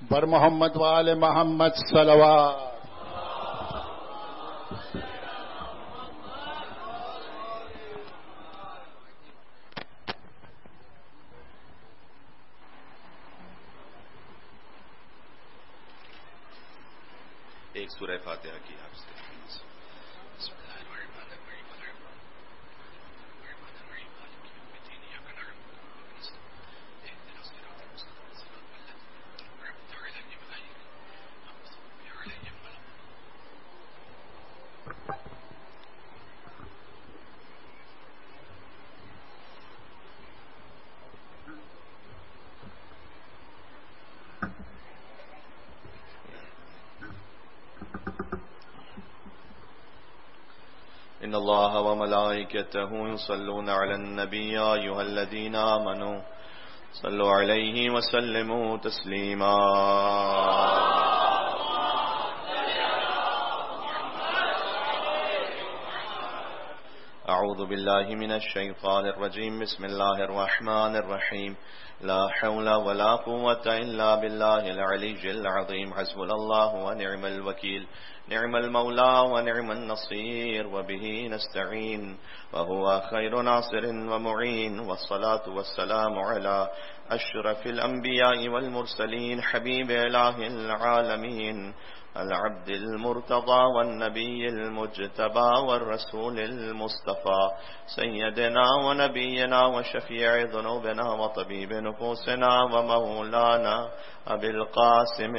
بر محمد و آل محمد صلوات. ایک سورہ فاتحہ کی آپ سے. إن الله وملائكته يصلون على النبي يا أيها الذين آمنوا صلوا عليه وسلموا تسليما. أعوذ بالله من الشيطان الرجيم. بسم الله الرحمن الرحيم. لا حول ولا قوة إلا بالله العلي العظيم. حسبنا الله ونعم الوكيل. نعم المولى ونعم النصير وبه نستعين وهو خير ناصر ومعين. والصلاة والسلام على أشرف الأنبياء والمرسلين حبيب إله العالمين العبد المرتضى والنبي المجتبى والرسول المصطفى سيدنا ونبينا وشفيع ذنوبنا وطبيب نفوسنا ومولانا أبي القاسم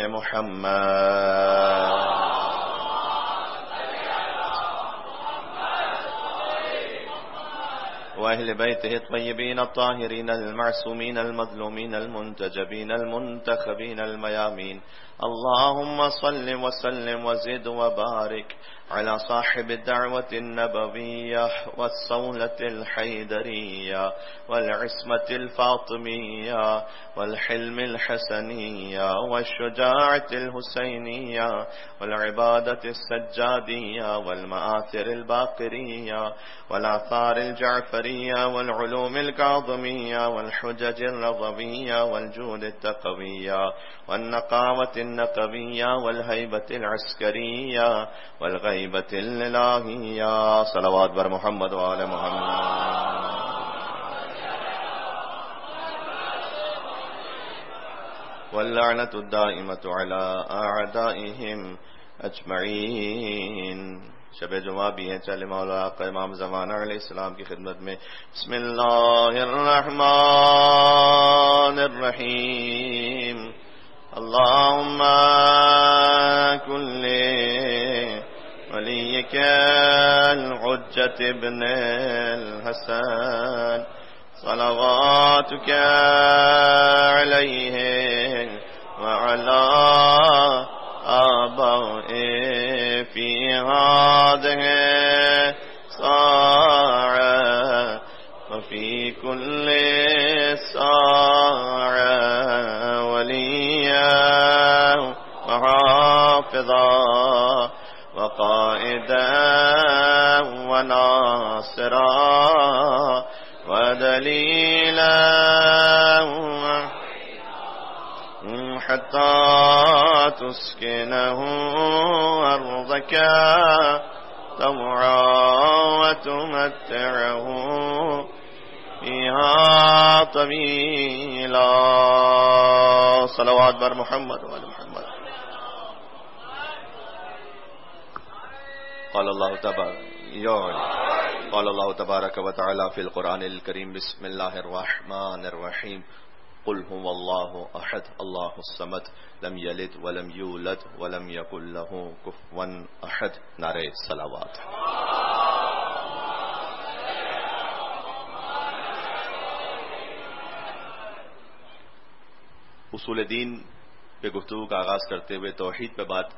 محمد وأهل بيته الطيبين الطاهرين المعصومين المظلومين المنتجبين المنتخبين الميامين. اللهم صل وسلم وزد وبارك على صاحب الدعوة النبوية والصولة الحيدرية والعصمة الفاطمية والحلم الحسنية والشجاعة الحسينية والعبادة السجادية والمآثر الباقرية والآثار الجعفرية والعلوم الكاظمية والحجج الرضوية والجود التقوية والنقاوة النقوية والهيبة العسكرية والغيبة الإلهية. صلوات بر محمد وآل محمد. واللعنة الدائمة على أعدائهم أجمعين. شب جمعہ بھی ہے. چلے مولا آقا امام زمانہ علیہ السلام کی خدمت میں. بسم اللہ الرحمن الرحیم. اللهم كن وليك الحجة ابن الحسن صلواتك عليه وعلى آبائه في هذه الساعة وفي كل ساعة وليا وحافظا وقائدا وناصرا ودليلا حتى تسكنه أرضك طوعا وتمتعه فيها طويلا. صلوات بر محمد وآل محمد. قال الله تبارك وتعالى في القرآن الكريم. بسم الله الرحمن الرحيم. قل هو الله أحد الله الصمد لم يلد ولم يولد ولم يكن له كفوا أحد. نعرہ صلوات. اصول دین پہ گفتگو کا آغاز کرتے ہوئے توحید پہ بات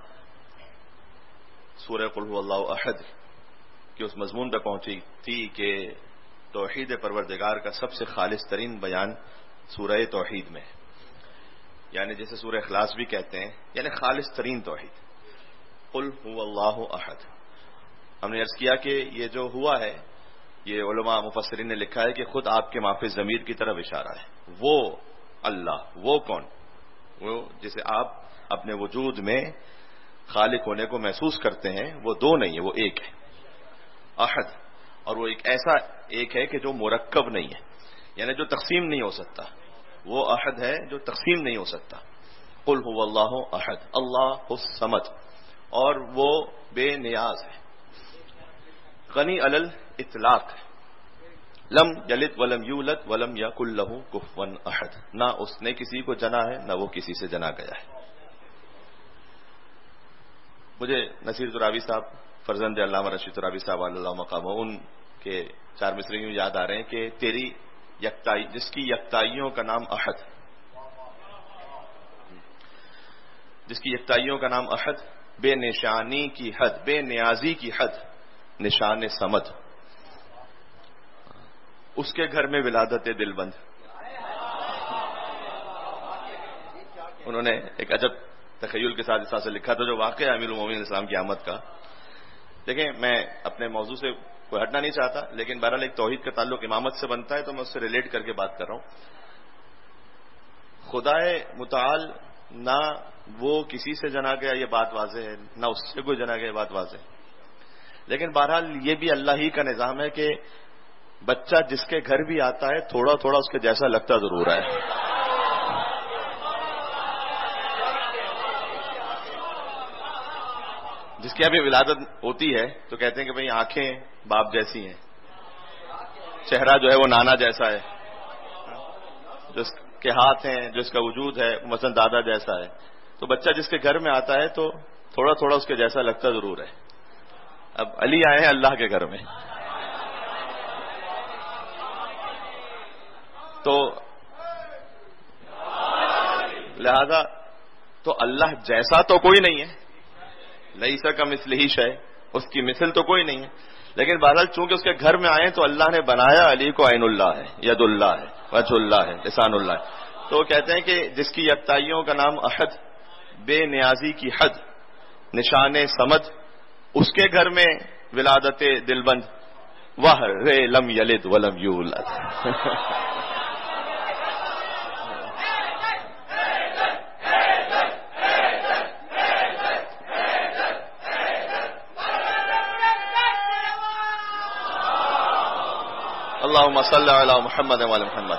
سورہ قل هو اللہ احد کہ اس مضمون پہ پہنچی تھی کہ توحید پروردگار کا سب سے خالص ترین بیان سورہ توحید میں، یعنی جیسے سورہ اخلاص بھی کہتے ہیں، یعنی خالص ترین توحید. قل هو اللہ احد. ہم نے عرض کیا کہ یہ جو ہوا ہے یہ علماء مفسرین نے لکھا ہے کہ خود آپ کے معافی ضمیر کی طرف اشارہ ہے. وہ اللہ، وہ کون؟ وہ جسے آپ اپنے وجود میں خالق ہونے کو محسوس کرتے ہیں وہ دو نہیں ہے، وہ ایک ہے، احد. اور وہ ایک ایسا ایک ہے کہ جو مرکب نہیں ہے، یعنی جو تقسیم نہیں ہو سکتا. وہ احد ہے جو تقسیم نہیں ہو سکتا. قل هو اللہ احد اللہ الصمد، اور وہ بے نیاز ہے، غنی علی الاطلاق ہے. لم یلد ولم یولد ولم یکن لہ کفوا احد، نہ اس نے کسی کو جنا ہے نہ وہ کسی سے جنا گیا ہے. مجھے نصیر ترابی صاحب فرزند علامہ رشید ترابی صاحب اللہ مقام، ان کے 4 مصرے یوں یاد آ رہے ہیں کہ تیری یکتائی، جس کی یکتائیوں کا نام احد، جس کی یکتائیوں کا نام احد، بے نشانی کی حد، بے نیازی کی حد، نشان صمد، اس کے گھر میں ولادت دل بند. انہوں نے ایک عجب تخیل کے ساتھ اس طرح سے لکھا تھا جو واقعہ امیر المومنین اسلام کی آمد کا. دیکھیں میں اپنے موضوع سے کوئی ہٹنا نہیں چاہتا، لیکن بہرحال ایک توحید کا تعلق امامت سے بنتا ہے تو میں اس سے ریلیٹ کر کے بات کر رہا ہوں. خدائے متعال نہ وہ کسی سے جنا گیا یہ بات واضح ہے، نہ اس سے کوئی جنا گیا یہ بات واضح ہے. لیکن بہرحال یہ بھی اللہ ہی کا نظام ہے کہ بچہ جس کے گھر بھی آتا ہے تھوڑا تھوڑا اس کے جیسا لگتا ضرور ہے. جس کی ابھی ولادت ہوتی ہے تو کہتے ہیں کہ بھئی آنکھیں باپ جیسی ہیں، چہرہ جو ہے وہ نانا جیسا ہے، جس کے ہاتھ ہیں، جس کا وجود ہے مثلا دادا جیسا ہے. تو بچہ جس کے گھر میں آتا ہے تو تھوڑا تھوڑا اس کے جیسا لگتا ضرور ہے. اب علی آئے ہیں اللہ کے گھر میں، تو لہذا تو اللہ جیسا تو کوئی نہیں ہے، لیسا کمثلہ شیء، اس کی مثل تو کوئی نہیں ہے. لیکن بہرحال چونکہ اس کے گھر میں آئے تو اللہ نے بنایا علی کو عین اللہ ہے، ید اللہ ہے، وجہ اللہ ہے، لسان اللہ ہے. تو وہ کہتے ہیں کہ جس کی یکتائیوں کا نام احد، بے نیازی کی حد، نشان صمد، اس کے گھر میں ولادت دلبند، وہ لم یلد ولم یولد. اللہم صلی علی محمد وعلی محمد.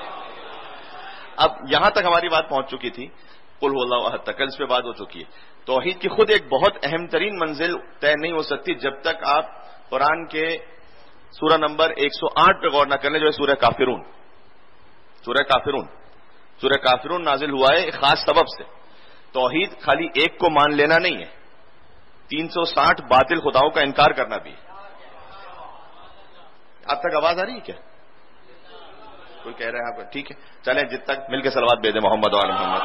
اب یہاں تک ہماری بات پہنچ چکی تھی، قل هو اللہ احد تک، کل اس پہ بات ہو چکی ہے. توحید کی خود ایک بہت اہم ترین منزل طے نہیں ہو سکتی جب تک آپ قرآن کے سورہ نمبر 108 پہ غور نہ کرنے، جو ہے سورہ کافرون. سورہ کافرون، سورہ کافرون نازل ہوا ہے ایک خاص سبب سے. توحید خالی ایک کو مان لینا نہیں ہے، 360 باطل خداؤں کا انکار کرنا بھی ہے. اب تک آواز آ رہی ہے کیا؟ کوئی کہہ رہا ہے آپ کو؟ ٹھیک ہے چلیں جب تک مل کے صلوات بھیج دیں محمد وعلی محمد.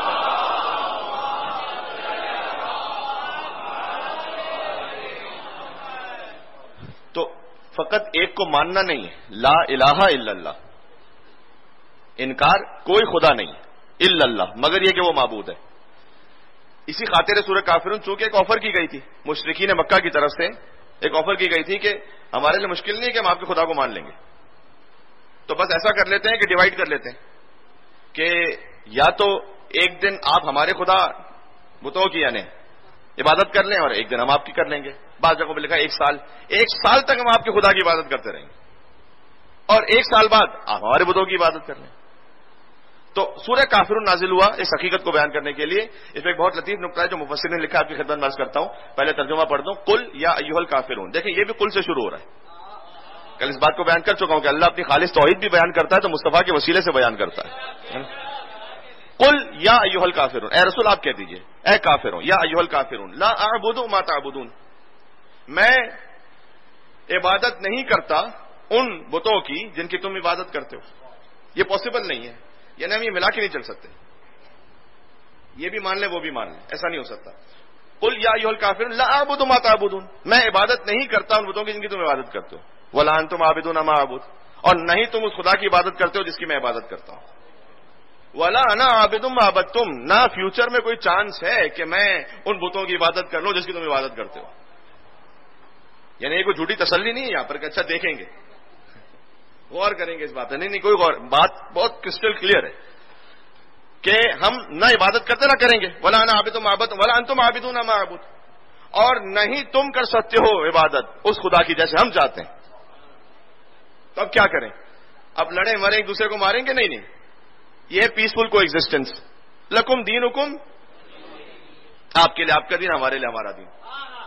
تو فقط ایک کو ماننا نہیں ہے، لا الہ الا اللہ، انکار کوئی خدا نہیں الا اللہ، مگر یہ کہ وہ معبود ہے. اسی خاطر سورہ کافرون چونکہ ایک آفر کی گئی تھی مشرکین مکہ کی طرف سے، ایک آفر کی گئی تھی کہ ہمارے لیے مشکل نہیں ہے کہ ہم آپ کے خدا کو مان لیں گے، تو بس ایسا کر لیتے ہیں کہ ڈیوائڈ کر لیتے ہیں کہ یا تو ایک دن آپ ہمارے خدا بتوں کی یعنی عبادت کر لیں اور ایک دن ہم آپ کی کر لیں گے. بعض جگہوں پہ لکھا ایک سال تک ہم آپ کے خدا کی عبادت کرتے رہیں گے اور ایک سال بعد آپ ہمارے بتوں کی عبادت کر لیں. تو سورہ کافرون نازل ہوا اس حقیقت کو بیان کرنے کے لیے. اس میں ایک بہت لطیف نقطہ ہے جو مفسر نے لکھا، آپ کی خدمت میں عرض کرتا ہوں. پہلے ترجمہ پڑھ دوں، قل یا ایھا الکافرون. دیکھیں یہ بھی قل سے شروع ہو رہا ہے. کل اس بات کو بیان کر چکا ہوں کہ اللہ اپنی خالص توحید بھی بیان کرتا ہے تو مصطفیٰ کے وسیلے سے بیان کرتا ہے. قل یا ایھا الکافرون، اے رسول آپ کہہ دیجئے اے کافرون، یا ایھا الکافرون لا اعبد ما تعبدون، میں عبادت نہیں کرتا ان بتوں کی جن کی تم عبادت کرتے ہو. یہ پاسبل نہیں ہے، یعنی ہم یہ ملا کے نہیں چل سکتے، یہ بھی مان لیں وہ بھی مان لیں، ایسا نہیں ہو سکتا. قل یا ایھا الکافرون لا اعبد ما تعبدون، میں عبادت نہیں کرتا ان بتوں کی جن کی تم عبادت کرتے ہو. ولا انتم عابدون ما اعبد، اور نہیں تم اس خدا کی عبادت کرتے ہو جس کی میں عبادت کرتا ہوں. ولا انا عابد ما عبدتم، نہ فیوچر میں کوئی چانس ہے کہ میں ان بتوں کی عبادت کر لوں جس کی تم عبادت کرتے ہو. یعنی یہ کوئی جھوٹی تسلی نہیں ہے یہاں پر کہ اچھا دیکھیں گے، غور کریں گے اس بات پہ. نہیں کوئی غور، بات بہت کرسٹل کلیئر ہے کہ ہم نہ عبادت کرتے نہ کریں گے، ولا انا عابد ما عبدتم ولا انتم عابدون ما اعبد، اور نہیں تم کر سکتے ہو عبادت اس خدا کی جیسے ہم چاہتے ہیں. تو اب کیا کریں؟ اب لڑیں مریں ایک دوسرے کو ماریں گے؟ نہیں. یہ ہے پیسفل کو ایگزسٹنس. لکم دینکم، آپ کے لیے آپ کا دین، ہمارے لیے ہمارا دین.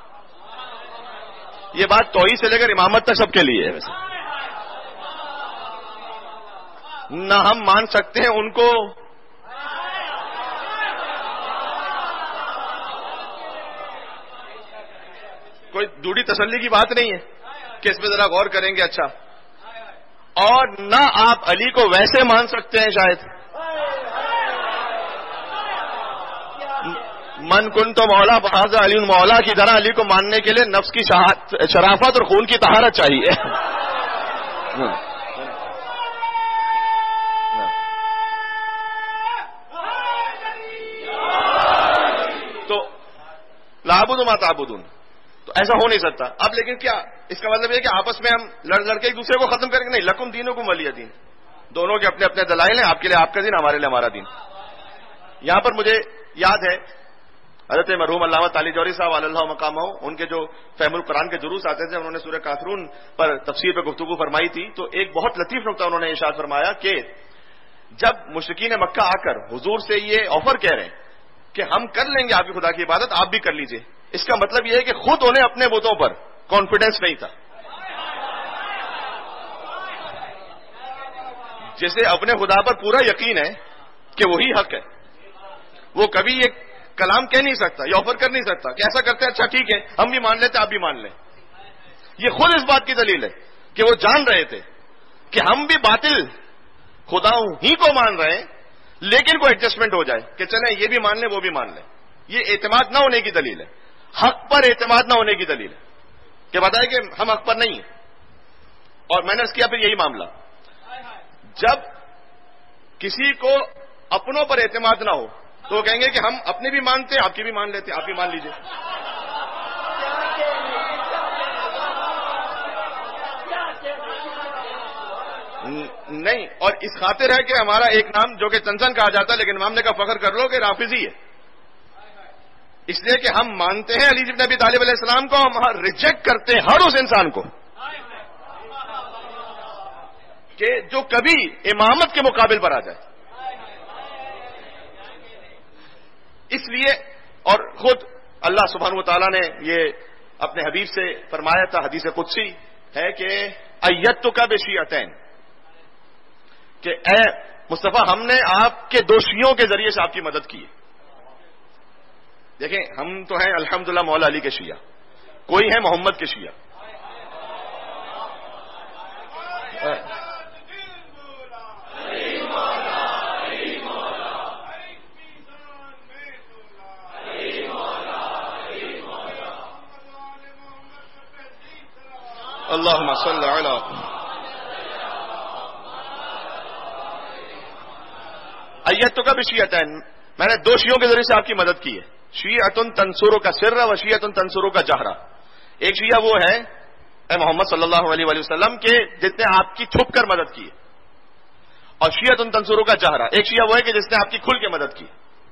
یہ بات توحید سے لے کر امامت تک سب کے لیے ہے. ویسے نہ ہم مان سکتے ہیں ان کو، کوئی دوڑی تسلی کی بات نہیں ہے کہ اس پہ ذرا غور کریں گے. اچھا، اور نہ آپ علی کو ویسے مان سکتے ہیں شاید. من کن تو مولا بحاظ علی مولا کی طرح علی کو ماننے کے لیے نفس کی شرافت اور خون کی طہارت چاہیے. تو لعبد ما تعبدون، تو ایسا ہو نہیں سکتا. اب لیکن کیا اس کا مطلب یہ کہ آپس میں ہم لڑ کے ایک دوسرے کو ختم کریں گے؟ نہیں. لکم دینکم ولی دین، دونوں کے اپنے اپنے دلائل ہیں. آپ کے لیے آپ کا دین، ہمارے لیے ہمارا دین. یہاں پر مجھے یاد ہے حضرت مرحوم علامہ طالی جوہری صاحب علی اللہ مقامہ، ان کے جو فہم القرآن کے دروس آتے تھے، انہوں نے سورہ کافرون پر تفسیر پہ گفتگو فرمائی تھی. تو ایک بہت لطیف نقطہ انہوں نے ارشاد فرمایا کہ جب مشرکین مکہ آ کر حضور سے یہ آفر کہہ رہے ہیں کہ ہم کر لیں گے آپ کی خدا کی عبادت، آپ بھی کر لیجئے، اس کا مطلب یہ ہے کہ خود انہیں اپنے بتوں پر کانفیڈنس نہیں تھا. جسے اپنے خدا پر پورا یقین ہے کہ وہی حق ہے، وہ کبھی یہ کلام کہہ نہیں سکتا، یہ آفر کر نہیں سکتا کہ ایسا کرتے ہیں اچھا ٹھیک ہے ہم بھی مان لیتے آپ بھی مان لیں. یہ خود اس بات کی دلیل ہے کہ وہ جان رہے تھے کہ ہم بھی باطل خداؤں ہی کو مان رہے ہیں، لیکن کوئی ایڈجسٹمنٹ ہو جائے کہ چلیں یہ بھی مان لیں وہ بھی مان لیں. یہ اعتماد نہ ہونے کی دلیل ہے، حق پر اعتماد نہ ہونے کی دلیل ہے کہ بتائے کہ ہم حق پر نہیں ہیں. اور میں نے اس کیا پھر یہی معاملہ، جب کسی کو اپنوں پر اعتماد نہ ہو تو وہ کہیں گے کہ ہم اپنے بھی مانتے ہیں، آپ کی بھی مان لیتے ہیں، آپ بھی مان لیجئے. نہیں، اور اس خاطر ہے کہ ہمارا ایک نام جو کہ چنچن کہا جاتا ہے، لیکن امام نے کہا فخر کر لو کہ رافضی ہے، اس لیے کہ ہم مانتے ہیں علی بن ابی طالب علیہ السلام کو، ہم ریجیکٹ کرتے ہیں ہر اس انسان کو کہ جو کبھی امامت کے مقابل پر آ جائے. اس لیے اور خود اللہ سبحانہ و تعالیٰ نے یہ اپنے حبیب سے فرمایا تھا، حدیث قدسی ہے کہ ایتک بشیعتین، کہ اے مصطفیٰ ہم نے آپ کے دو شیعوں کے ذریعے سے آپ کی مدد کی. دیکھیں ہم تو ہیں الحمدللہ مولا علی کے شیعہ، کوئی ہے محمد کے شیعہ. اللہم صلی علی ایتک بشیعتین، میں نے دو شیعوں کے ذریعے سے آپ کی مدد کی ہے. شیعۃ تنصرک سرا و شیعۃ تنصرک جہرا. ایک شیعہ وہ ہے اے محمد صلی اللہ علیہ وآلہ وسلم کے جس نے آپ کی چھپ کر مدد کی ہے، اور شیعۃ تنصرک جہرا ایک شیعہ وہ ہے کہ جس نے آپ کی کھل کے مدد کی.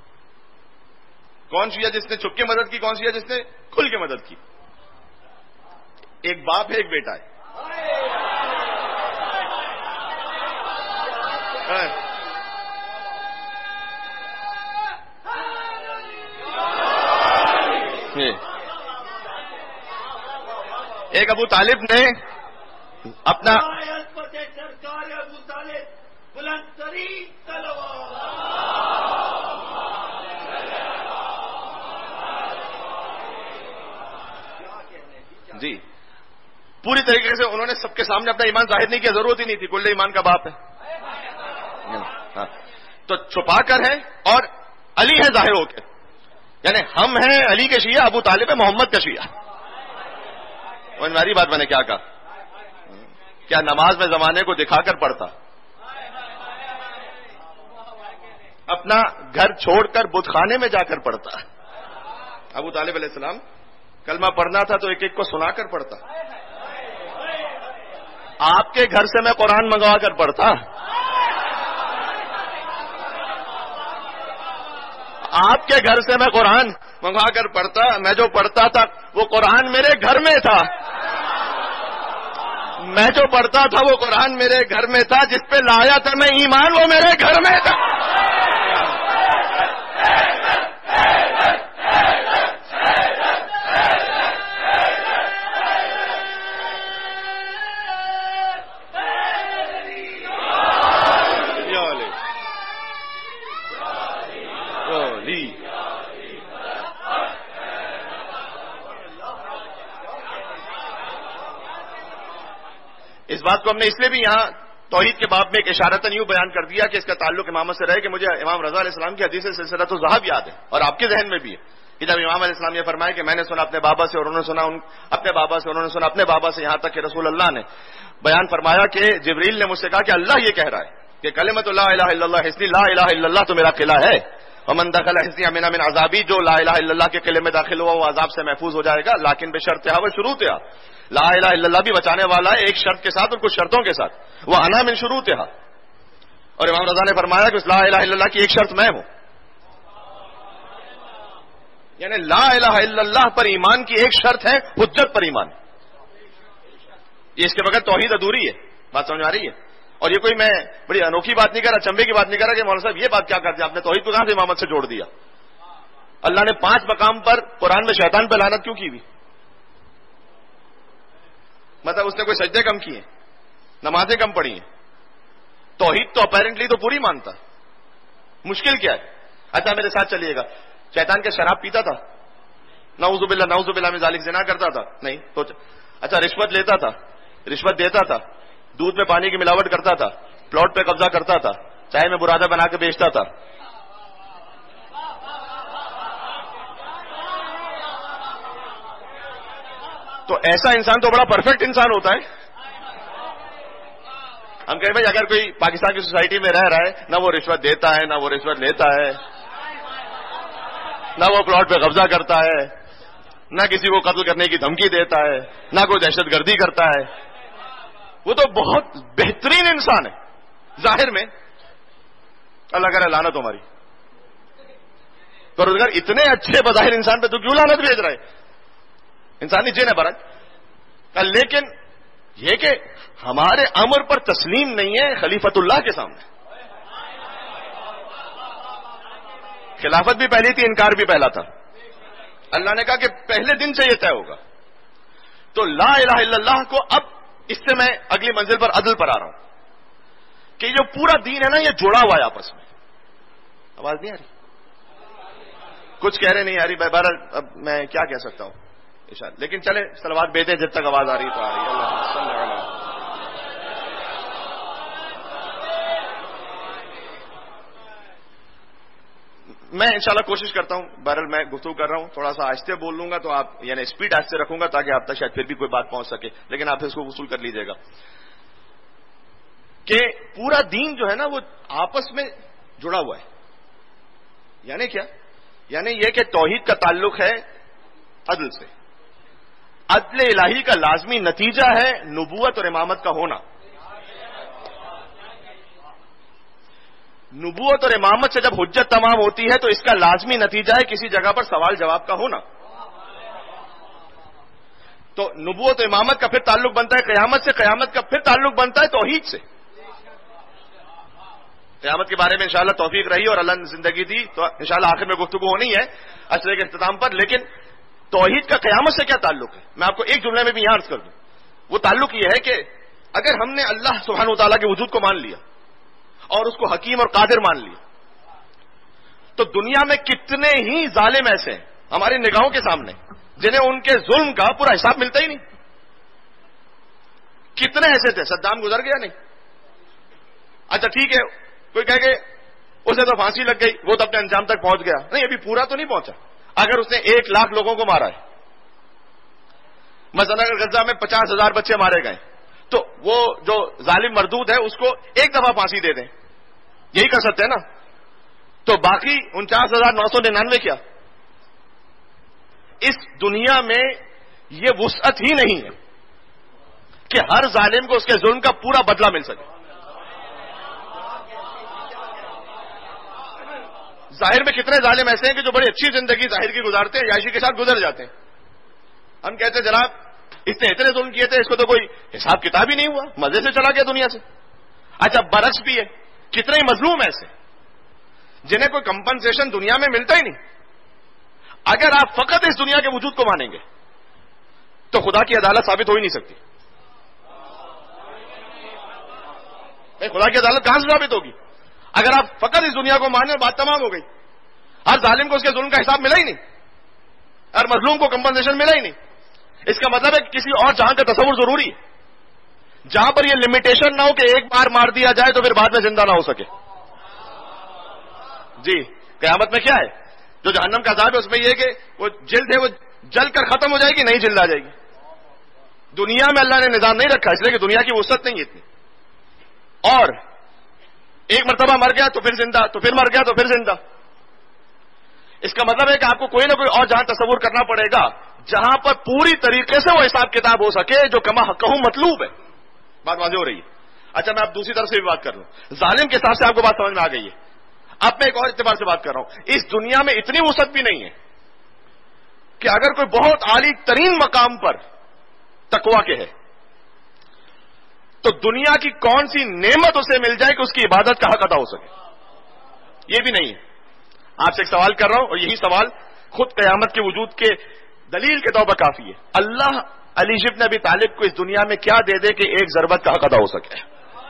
کون شیعہ جس نے چھپ کے مدد کی، کون شیعہ جس نے کھل کے مدد کی؟ ایک باپ ہے ایک بیٹا ہے. ایک ابو طالب نے اپنا سرکار ابو طالب بلند ترین تلوار جی پوری طریقے سے انہوں نے سب کے سامنے اپنا ایمان ظاہر نہیں کیا، ضرورت ہی نہیں تھی، کل ایمان کا باپ ہے. تو چھپا کر ہے اور علی ہے ظاہر ہو کے، یعنی ہم ہیں علی کے شیعہ، ابو طالب ہے محمد کا شیعہ. اور میری بات میں نے کیا کہا، کیا نماز میں زمانے کو دکھا کر پڑھتا، اپنا گھر چھوڑ کر بت خانے میں جا کر پڑھتا. ابو طالب علیہ السلام کلمہ پڑھنا تھا تو ایک ایک کو سنا کر پڑھتا. آپ کے گھر سے میں قرآن منگوا کر پڑھتا. آپ کے گھر سے میں قرآن منگوا کر پڑھتا، میں جو پڑھتا تھا وہ قرآن میرے گھر میں تھا، میں جو پڑھتا تھا وہ قرآن میرے گھر میں تھا، جس پہ لایا تھا میں ایمان وہ میرے گھر میں تھا. اس بات کو ہم نے اس لیے بھی یہاں توحید کے باب میں ایک اشارتاً یوں بیان کر دیا کہ اس کا تعلق امامت سے رہے کہ مجھے امام رضا علیہ السلام کی حدیث سلسلۃ الذہب یاد ہے، اور آپ کے ذہن میں بھی ہے کہ جب امام علیہ السلام یہ فرمائے کہ میں نے سنا اپنے بابا سے اور انہوں نے سنا اپنے بابا سے، انہوں نے سنا اپنے بابا سے، یہاں تک کہ رسول اللہ نے بیان فرمایا کہ جبریل نے مجھ سے کہا کہ اللہ یہ کہہ رہا ہے کہ کلمۃ لا الہ الا اللہ حصنی، لا الہ الا اللہ تو میرا قلعہ ہے، ومن دخل حصنی امن من عذابی، جو لا الہ الا اللہ کے قلعے میں داخل ہوا وہ عذاب سے محفوظ ہو جائے گا، لیکن بشرطھا و شروطھا، لا الہ الا اللہ بھی بچانے والا ہے ایک شرط کے ساتھ اور کچھ شرطوں کے ساتھ، وہ انا من شروطھا، اور امام رضا نے فرمایا کہ اس لا الہ الا اللہ کی ایک شرط میں ہوں، یعنی لا الہ الا اللہ پر ایمان کی ایک شرط ہے حجت پر ایمان، یہ اس کے بغیر توحید ادھوری ہے. بات سمجھ آ رہی ہے؟ اور یہ کوئی میں بڑی انوکھی بات نہیں کر رہا، چمبے کی بات نہیں کر رہا کہ مولانا صاحب یہ بات کیا کرتے ہیں، آپ نے توحید کو کہاں سے امامت سے جوڑ دیا؟ اللہ نے 5 مقام پر قرآن میں شیطان پہ لعنت کیوں کی ہوئی؟ مطلب اس نے کوئی سجدے کم کیے، نمازیں کم پڑھی ہیں، توحید تو اپیرنٹلی تو پوری مانتا، مشکل کیا ہے؟ اچھا میرے ساتھ چلیے گا، شیطان کے شراب پیتا تھا؟ نعوذ باللہ من ذالک، زنا کرتا تھا؟ نہیں. تو اچھا رشوت لیتا تھا، رشوت دیتا تھا، دودھ میں پانی کی ملاوٹ کرتا تھا، پلاٹ پہ قبضہ کرتا تھا، چائے میں برادہ بنا کے بیچتا تھا، تو ایسا انسان تو بڑا پرفیکٹ انسان ہوتا ہے. ہم کہیں بھائی اگر کوئی پاکستان کی سوسائٹی میں رہ رہا ہے، نہ وہ رشوت دیتا ہے، نہ وہ رشوت لیتا ہے، نہ وہ پلاٹ پہ قبضہ کرتا ہے، نہ کسی کو قتل کرنے کی دھمکی دیتا ہے، نہ کوئی دہشت گردی کرتا ہے، وہ تو بہت بہترین انسان ہے ظاہر میں. اللہ کرے لعنت ہماری. تو اگر اتنے اچھے بظاہر انسان پہ تو کیوں لعنت بھیج رہا ہے؟ انسانی جن ہے برات. لیکن یہ کہ ہمارے امر پر تسلیم نہیں ہے خلیفت اللہ کے سامنے. خلافت بھی پہلی تھی، انکار بھی پہلا تھا. اللہ نے کہا کہ پہلے دن سے یہ طے ہوگا. تو لا الہ الا اللہ کو اب اس سے میں اگلی منزل پر عدل پر آ رہا ہوں کہ جو پورا دین ہے نا یہ جڑا ہوا ہے آپس میں. آواز نہیں آ رہی؟ کچھ کہہ رہے نہیں آ رہی. بہرحال اب میں کیا کہہ سکتا ہوں ارشاد. لیکن چلے صلوات بیٹھے جب تک آواز آ رہی تو آ رہی ہے. اللہ صلی اللہ علیہ. میں انشاءاللہ کوشش کرتا ہوں، بہرحال میں گفتگو کر رہا ہوں، تھوڑا سا آہستہ بول لوں گا تو آپ یعنی اسپیڈ آہستہ رکھوں گا تاکہ آپ تک شاید پھر بھی کوئی بات پہنچ سکے، لیکن آپ اس کو وصول کر لیجیے گا کہ پورا دین جو ہے نا وہ آپس میں جڑا ہوا ہے. یعنی کیا؟ یعنی یہ کہ توحید کا تعلق ہے عدل سے. عدل الہی کا لازمی نتیجہ ہے نبوت اور امامت کا ہونا. نبوت اور امامت سے جب حجت تمام ہوتی ہے تو اس کا لازمی نتیجہ ہے کسی جگہ پر سوال جواب کا ہونا. تو نبوت و امامت کا پھر تعلق بنتا ہے قیامت سے، قیامت کا پھر تعلق بنتا ہے توحید سے. قیامت کے بارے میں انشاءاللہ توفیق رہی اور اللہ نے زندگی دی تو انشاءاللہ آخر میں گفتگو ہونی ہے اشرے کے اختتام پر. لیکن توحید کا قیامت سے کیا تعلق ہے میں آپ کو ایک جملے میں بھی یہاں عرض کر دوں. وہ تعلق یہ ہے کہ اگر ہم نے اللہ سبحانہ و تعالیٰ کے وجود کو مان لیا اور اس کو حکیم اور قادر مان لیا تو دنیا میں کتنے ہی ظالم ایسے ہیں ہماری نگاہوں کے سامنے جنہیں ان کے ظلم کا پورا حساب ملتا ہی نہیں. کتنے ایسے تھے؟ صدام گزر گیا نہیں؟ اچھا ٹھیک ہے، کوئی کہے کہ اسے تو پھانسی لگ گئی، وہ تو اپنے انجام تک پہنچ گیا. نہیں، ابھی پورا تو نہیں پہنچا. اگر اس نے 1,00,000 لوگوں کو مارا ہے، مثلا اگر غزہ میں 50,000 بچے مارے گئے تو وہ جو ظالم مردود ہے اس کو ایک دفعہ پھانسی دے دیں، یہی کر سکتے ہیں نا. تو باقی 49,999 کیا؟ اس دنیا میں یہ وسعت ہی نہیں ہے کہ ہر ظالم کو اس کے ظلم کا پورا بدلہ مل سکے. ظاہر میں کتنے ظالم ایسے ہیں کہ جو بڑی اچھی زندگی ظاہر کی گزارتے ہیں، عیاشی کے ساتھ گزر جاتے ہیں. ہم کہتے ہیں جناب اس نے اتنے ظلم کیے تھے، اس کو تو کوئی حساب کتاب ہی نہیں ہوا، مزے سے چلا گیا دنیا سے. اچھا برعکس بھی ہے، کتنے ہی مظلوم ایسے جنہیں کوئی کمپنسیشن دنیا میں ملتا ہی نہیں. اگر آپ فقط اس دنیا کے وجود کو مانیں گے تو خدا کی عدالت ثابت ہو ہی نہیں سکتی. خدا کی عدالت کہاں سے ثابت ہوگی؟ اگر آپ فقط اس دنیا کو مانیں بات تمام ہو گئی. ہر ظالم کو اس کے ظلم کا حساب ملا ہی نہیں، ہر مظلوم کو کمپنسیشن ملا ہی نہیں. اس کا مطلب ہے کہ کسی اور جہاں کا تصور ضروری ہے، جہاں پر یہ لمیٹیشن نہ ہو کہ ایک بار مار دیا جائے تو پھر بعد میں زندہ نہ ہو سکے. جی قیامت میں کیا ہے؟ جو جہنم کا عذاب ہے اس میں یہ ہے کہ وہ جلد ہے وہ جل کر ختم ہو جائے گی، نئی جلد آ جائے گی. دنیا میں اللہ نے نظام نہیں رکھا اس لیے کہ دنیا کی وسعت نہیں ہے اتنی. اور ایک مرتبہ مر گیا تو پھر زندہ، تو پھر مر گیا تو پھر زندہ. اس کا مطلب ہے کہ آپ کو کوئی نہ کوئی اور جہاں تصور کرنا پڑے گا جہاں پر پوری طریقے سے وہ حساب کتاب ہو سکے جو کما کہوں مطلوب ہے. بات واضح ہو رہی ہے؟ اچھا میں اب دوسری طرف سے بھی بات کر لوں. ظالم کے حساب سے آپ کو بات سمجھ میں آ گئی ہے. اب میں ایک اور اعتبار سے بات کر رہا ہوں. اس دنیا میں اتنی وسعت بھی نہیں ہے کہ اگر کوئی بہت عالی ترین مقام پر تقویٰ کے ہے تو دنیا کی کون سی نعمت اسے مل جائے کہ اس کی عبادت کا حق ادا ہو سکے. یہ بھی نہیں ہے. آپ سے ایک سوال کر رہا ہوں اور یہی سوال خود قیامت کے وجود کے دلیل کے طور پر کافی ہے. اللہ علی ابن ابی طالب کو اس دنیا میں کیا دے دے کہ ایک ضربت کا حق ادا ہو سکے؟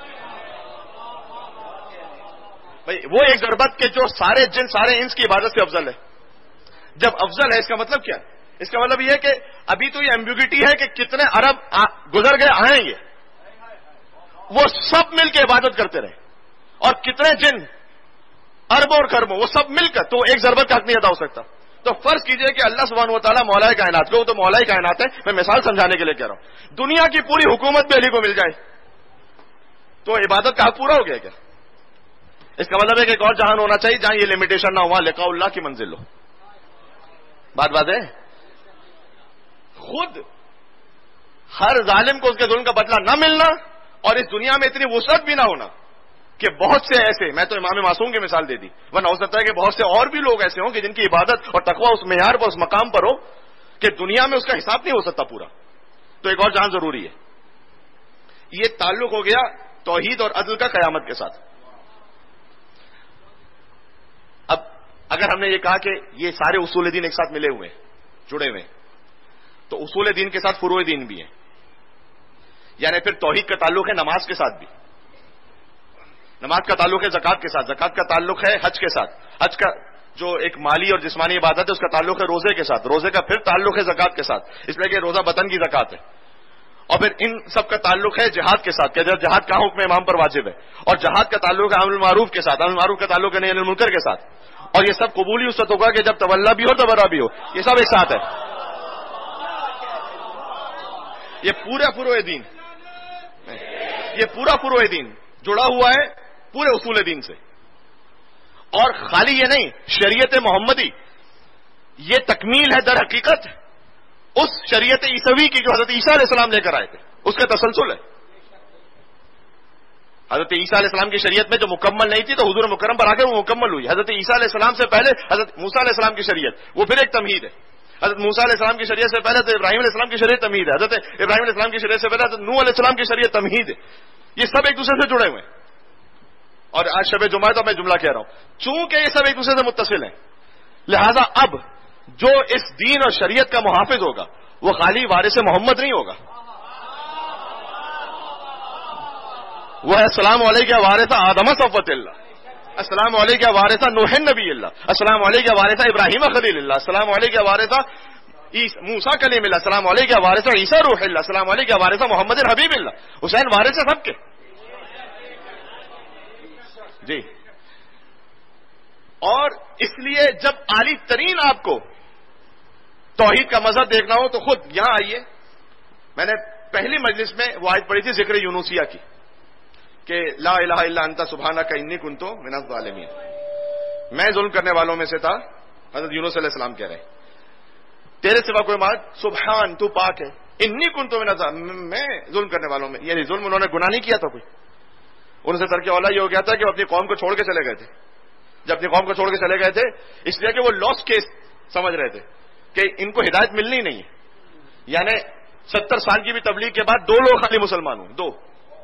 بھائی وہ ایک ضربت کے جو سارے جن سارے انس کی عبادت سے افضل ہے. جب افضل ہے اس کا مطلب کیا؟ اس کا مطلب یہ ہے کہ ابھی تو یہ ایمبیگوٹی ہے کہ کتنے ارب گزر گئے آئیں گے، وہ سب مل کے عبادت کرتے رہے، اور کتنے جن اربوں اور خربوں وہ سب مل کر، تو ایک ضربت کا حق نہیں ادا ہو سکتا. تو فرض کیجئے کہ اللہ سبحانہ و تعالیٰ مولا کائنات کو، وہ تو مولا کائنات ہے، میں مثال سمجھانے کے لیے کہہ رہا ہوں، دنیا کی پوری حکومت بھی علی کو مل جائے تو عبادت کا حق پورا ہو گیا کیا؟ اس کا مطلب ہے کہ ایک اور جہان ہونا چاہیے جہاں یہ لمیٹیشن نہ ہوا، لقاء اللہ کی منزل ہو. بات ہے. خود ہر ظالم کو اس کے ظلم کا بدلہ نہ ملنا اور اس دنیا میں اتنی وسعت بھی نہ ہونا کہ بہت سے ایسے، میں تو امام معصوم کی مثال دے دی، ورنہ ہو سکتا ہے کہ بہت سے اور بھی لوگ ایسے ہوں کہ جن کی عبادت اور تقویٰ اس معیار پر اس مقام پر ہو کہ دنیا میں اس کا حساب نہیں ہو سکتا پورا. تو ایک اور جہان ضروری ہے. یہ تعلق ہو گیا توحید اور عدل کا قیامت کے ساتھ. اب اگر ہم نے یہ کہا کہ یہ سارے اصول دین ایک ساتھ ملے ہوئے جڑے ہوئے، تو اصول دین کے ساتھ فروع دین بھی ہیں. یعنی پھر توحید کا تعلق ہے نماز کے ساتھ بھی، نماز کا تعلق ہے زکات کے ساتھ، زکات کا تعلق ہے حج کے ساتھ، حج کا جو ایک مالی اور جسمانی عبادت ہے اس کا تعلق ہے روزے کے ساتھ، روزے کا پھر تعلق ہے زکات کے ساتھ، اس لیے کہ روزہ بدن کی زکات ہے. اور پھر ان سب کا تعلق ہے جہاد کے ساتھ کہ جہاد کا حکم امام پر واجب ہے، اور جہاد کا تعلق ہے امر بالمعروف کے ساتھ، امر بالمعروف کا تعلق ہے نہی عن المنکر کے ساتھ. اور یہ سب قبولی اس وقت ہوگا کہ جب تولا بھی ہو تبرہ بھی ہو، یہ سب ایک ساتھ ہے. یہ پورا فروع دین، یہ پورا فروع دین جڑا ہوا ہے پورے اصول دین سے. اور خالی یہ نہیں، شریعت محمدی یہ تکمیل ہے در حقیقت اس شریعت عیسوی کی جو حضرت عیسیٰ علیہ السلام لے کر آئے تھے، اس کا تسلسل ہے. حضرت عیسیٰ علیہ السلام کی شریعت میں جو مکمل نہیں تھی تو حضور مکرم پر آ کر وہ مکمل ہوئی. حضرت عیسیٰ علیہ السلام سے پہلے حضرت موسیٰ علیہ السلام کی شریعت، وہ پھر ایک تمہید ہے. حضرت موسیٰ علیہ السلام کی شریعت سے پہلے حضرت ابراہیم علیہ السلام کی شریعت تمہید ہے. حضرت ابراہیم علیہ السلام کی شریعت سے پہلے حضرت نوح علیہ السلام کی شریعت تمہید ہے. یہ سب ایک دوسرے سے جڑے ہوئے ہیں. اور آج شب جمعہ تو میں جملہ کہہ رہا ہوں، چونکہ یہ سب ایک دوسرے سے متصل ہیں، لہذا اب جو اس دین اور شریعت کا محافظ ہوگا وہ خالی وارث محمد نہیں ہوگا، وہ ہے السلام علیکم وارث آدم صفوت اللہ، السلام علیکم وارث نوح نبی اللہ، السلام علیکم وارث ابراہیم خلیل اللہ، السلام علیکم وارث موسیٰ کلیم اللہ، السلام علیکم وارث عیسیٰ روح اللہ، السلام علیکم وارث محمد حبیب اللہ. حسین وارث ہے سب کے. جی اور اس لیے جب عالی ترین آپ کو توحید کا مذہب دیکھنا ہو تو خود یہاں آئیے. میں نے پہلی مجلس میں وہ آیت پڑھی تھی ذکر یونوسیہ کی کہ لا الہ الا انت سبحانک انی کنت من الظالمین، میں ظلم کرنے والوں میں سے تھا. حضرت یونس علیہ السلام کہہ رہے ہیں تیرے سوا کوئی مات سبحان تو پاک ہے، انی کنت من الظالمین، میں ظلم کرنے والوں میں، یعنی ظلم انہوں نے گناہ نہیں کیا تھا کوئی. ان سے ترک اولا یہ ہو گیا تھا کہ وہ اپنی قوم کو چھوڑ کے چلے گئے تھے، جب اپنی قوم کو چھوڑ کے چلے گئے تھے، اس لیے کہ وہ لاس کیس سمجھ رہے تھے کہ ان کو ہدایت ملنی نہیں ہے. یعنی 70 سال کی بھی تبلیغ کے بعد 2 لوگ خالی مسلمان ہوں، 2.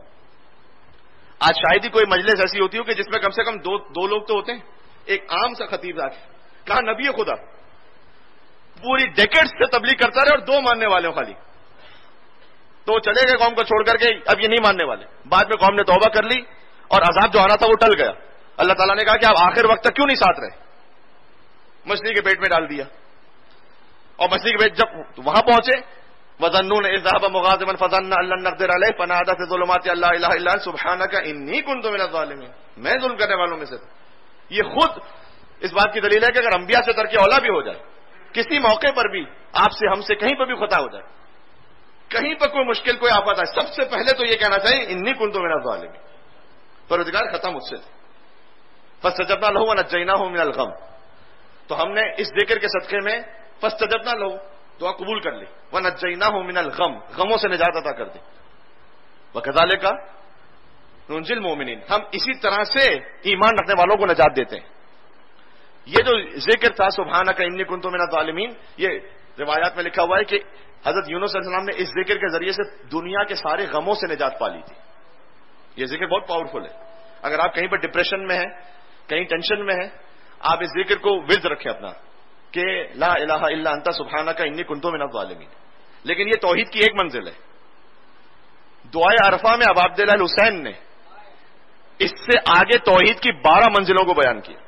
آج شاید ہی کوئی مجلس ایسی ہوتی ہو کہ جس میں کم سے کم دو لوگ تو ہوتے ہیں. ایک عام سا خطیب آ کے کہا نبی خدا پوری ڈیکیڈ سے تبلیغ کرتا رہے اور 2 ماننے والے ہوں خالی. تو چلے گئے قوم کو چھوڑ کر کے، اب یہ نہیں ماننے والے. بعد میں قوم نے توبہ کر لی اور عذاب جو آنا تھا وہ ٹل گیا. اللہ تعالیٰ نے کہا کہ آپ آخر وقت تک کیوں نہیں ساتھ رہے؟ مچھلی کے پیٹ میں ڈال دیا. اور مچھلی کے پیٹ جب وہاں پہنچے وَظَنُّونَ إِذْ ذَهَبَ مُغَاضِبًا فَظَنَّ أَن لَّن نَّقْدِرَ عَلَيْهِ فَنَادَىٰ فِي الظُّلُمَاتِ أَن لَّا إِلَٰهَ إِلَّا أَنتَ سُبْحَانَكَ إِنِّي كُنتُ مِنَ الظَّالِمِينَ. میں ظلم کرنے والوں میں سے تھا. یہ خود اس بات کی دلیل ہے کہ اگر انبیاء سے ترک اولا بھی ہو جائے، کسی موقع پر بھی آپ سے ہم سے کہیں پر بھی خطا ہو جائے، کہیں پر کوئی مشکل کوئی آفت آئے، سب سے پہلے تو یہ کہنا چاہیے انی کنت من الظالمین، پروردگار خطا مجھ سے. فاستجبنا له ونجیناہ من الغم. تو ہم نے اس ذکر کے صدقے میں فاستجبنا له دعا قبول کر لی، ونجیناہ من الغم، غموں سے نجات عطا کر دی. وکذالک ننجی المؤمنین، ہم اسی طرح سے ایمان رکھنے والوں کو نجات دیتے ہیں. یہ جو ذکر تھا سبحانک انی کنت من الظالمین، یہ روایات میں لکھا ہوا ہے کہ حضرت یونس علیہ السلام نے اس ذکر کے ذریعے سے دنیا کے سارے غموں سے نجات پا لی تھی. یہ ذکر بہت پاورفل ہے. اگر آپ کہیں پر ڈپریشن میں ہیں، کہیں ٹینشن میں ہیں، آپ اس ذکر کو ورد رکھیں اپنا کہ لا الہ الا انت سبحانک انی کنت من الظالمین. لیکن یہ توحید کی ایک منزل ہے. دعائے عرفہ میں ابو عبداللہ الحسین نے اس سے آگے توحید کی 12 منزلوں کو بیان کیا.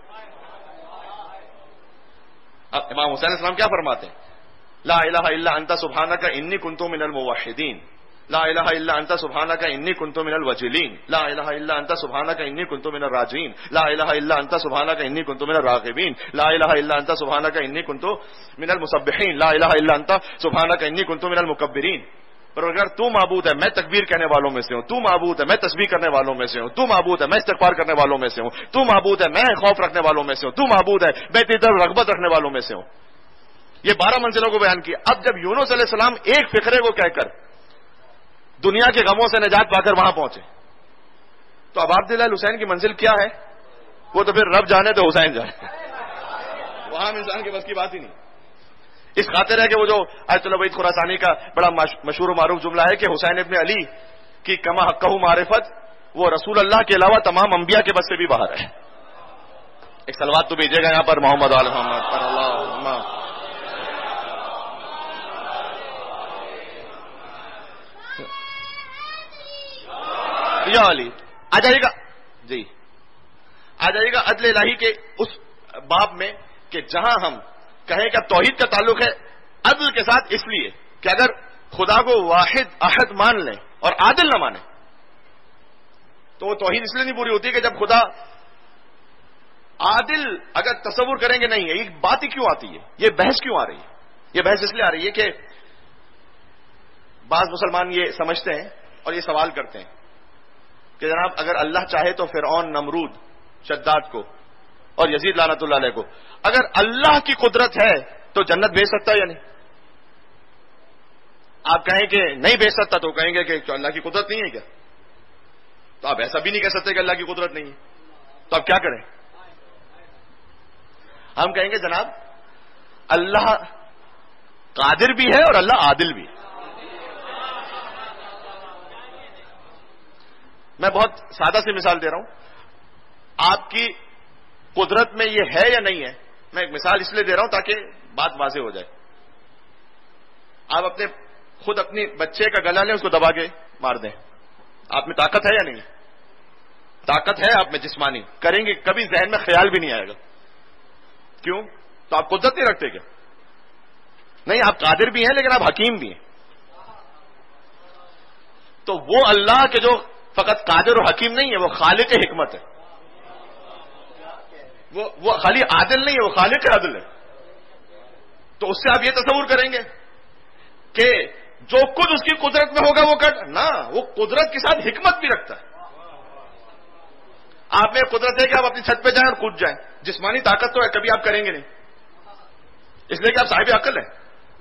امام حسین علیہ السلام کیا فرماتے ہیں؟ لا الہ الا انت سبحانک انی کنت من الموحدین، لا الہ الا انت سبحانک انی کنت من الوجلین، لا الہ الا انت سبحانک انی کنت من الراجین، لا الہ الا انت سبحانک انی کنت من الراغبین، لا الہ الا انت سبحانک انی کنت من المسبحین، لا الہ الا انت سبحانک انی کنت من المکبرین. پر اگر تو معبود ہے میں تکبیر کہنے والوں میں سے ہوں، تو معبود ہے میں تسبیح کرنے والوں میں سے ہوں، تو معبود ہے میں استغفار کرنے والوں میں سے ہوں، تو معبود ہے میں خوف رکھنے والوں میں سے ہوں، تو معبود ہے میں تیری طرف رغبت رکھنے والوں میں سے ہوں. یہ 12 منزلوں کو بیان کیا. اب جب یونس علیہ السلام ایک فقرے کو کہہ کر دنیا کے غموں سے نجات پا کر وہاں پہنچے، تو اب عبداللہ الحسین کی منزل کیا ہے؟ وہ تو پھر رب جانے تو حسین جانے، وہاں انسان کے بس کی بات ہی نہیں. اس خاطر ہے کہ وہ جو آیت البید خراسانی کا بڑا مشہور و معروف جملہ ہے کہ حسین ابن علی کی کما حقہ معرفت وہ رسول اللہ کے علاوہ تمام انبیاء کے بس سے بھی باہر ہے. ایک صلوات تو بھیجے گا یہاں پر محمد آل محمد پر اللہم. یا علی آ جائے گا جی، آ جائے گا عدل الہی کے اس باب میں کہ جہاں ہم کہیں کہ توحید کا تعلق ہے عدل کے ساتھ، اس لیے کہ اگر خدا کو واحد احد مان لیں اور عادل نہ مانیں تو وہ توحید اس لیے نہیں پوری ہوتی کہ جب خدا عادل اگر تصور کریں گے نہیں ہے. یہ بات ہی کیوں آتی ہے؟ یہ بحث کیوں آ رہی ہے؟ یہ بحث اس لیے آ رہی ہے کہ بعض مسلمان یہ سمجھتے ہیں اور یہ سوال کرتے ہیں کہ جناب اگر اللہ چاہے تو فرعون، نمرود، شداد کو اور یزید لعنت اللہ علیہ کو اگر اللہ کی قدرت ہے تو جنت بھیج سکتا ہے یا نہیں؟ آپ کہیں کہ نہیں بھیج سکتا تو کہیں گے کہ اللہ کی قدرت نہیں ہے کیا؟ تو آپ ایسا بھی نہیں کہہ سکتے کہ اللہ کی قدرت نہیں ہے. تو آپ کیا کریں؟ ہم کہیں گے جناب اللہ قادر بھی ہے اور اللہ عادل بھی ہے. میں بہت سادہ سی مثال دے رہا ہوں. آپ کی قدرت میں یہ ہے یا نہیں ہے؟ میں ایک مثال اس لیے دے رہا ہوں تاکہ بات واضح ہو جائے. آپ خود اپنی بچے کا گلا لیں، اس کو دبا کے مار دیں، آپ میں طاقت ہے یا نہیں؟ طاقت ہے آپ میں جسمانی، کریں گے، کبھی ذہن میں خیال بھی نہیں آئے گا. کیوں؟ تو آپ قدرت نہیں رکھتے کیا؟ نہیں، آپ قادر بھی ہیں لیکن آپ حکیم بھی ہیں. تو وہ اللہ کے جو فقط قادر اور حکیم نہیں ہے، وہ خالق حکمت ہے. وہ خالی عادل نہیں ہے، وہ خالق عدل ہے. تو اس سے آپ یہ تصور کریں گے کہ جو کچھ اس کی قدرت میں ہوگا وہ نہ، وہ قدرت کے ساتھ حکمت بھی رکھتا ہے. آپ میں قدرت ہے کہ آپ اپنی چھت پہ جائیں اور کود جائیں، جسمانی طاقت تو ہے، کبھی آپ کریں گے نہیں، اس لیے کہ آپ صاحب عقل ہیں.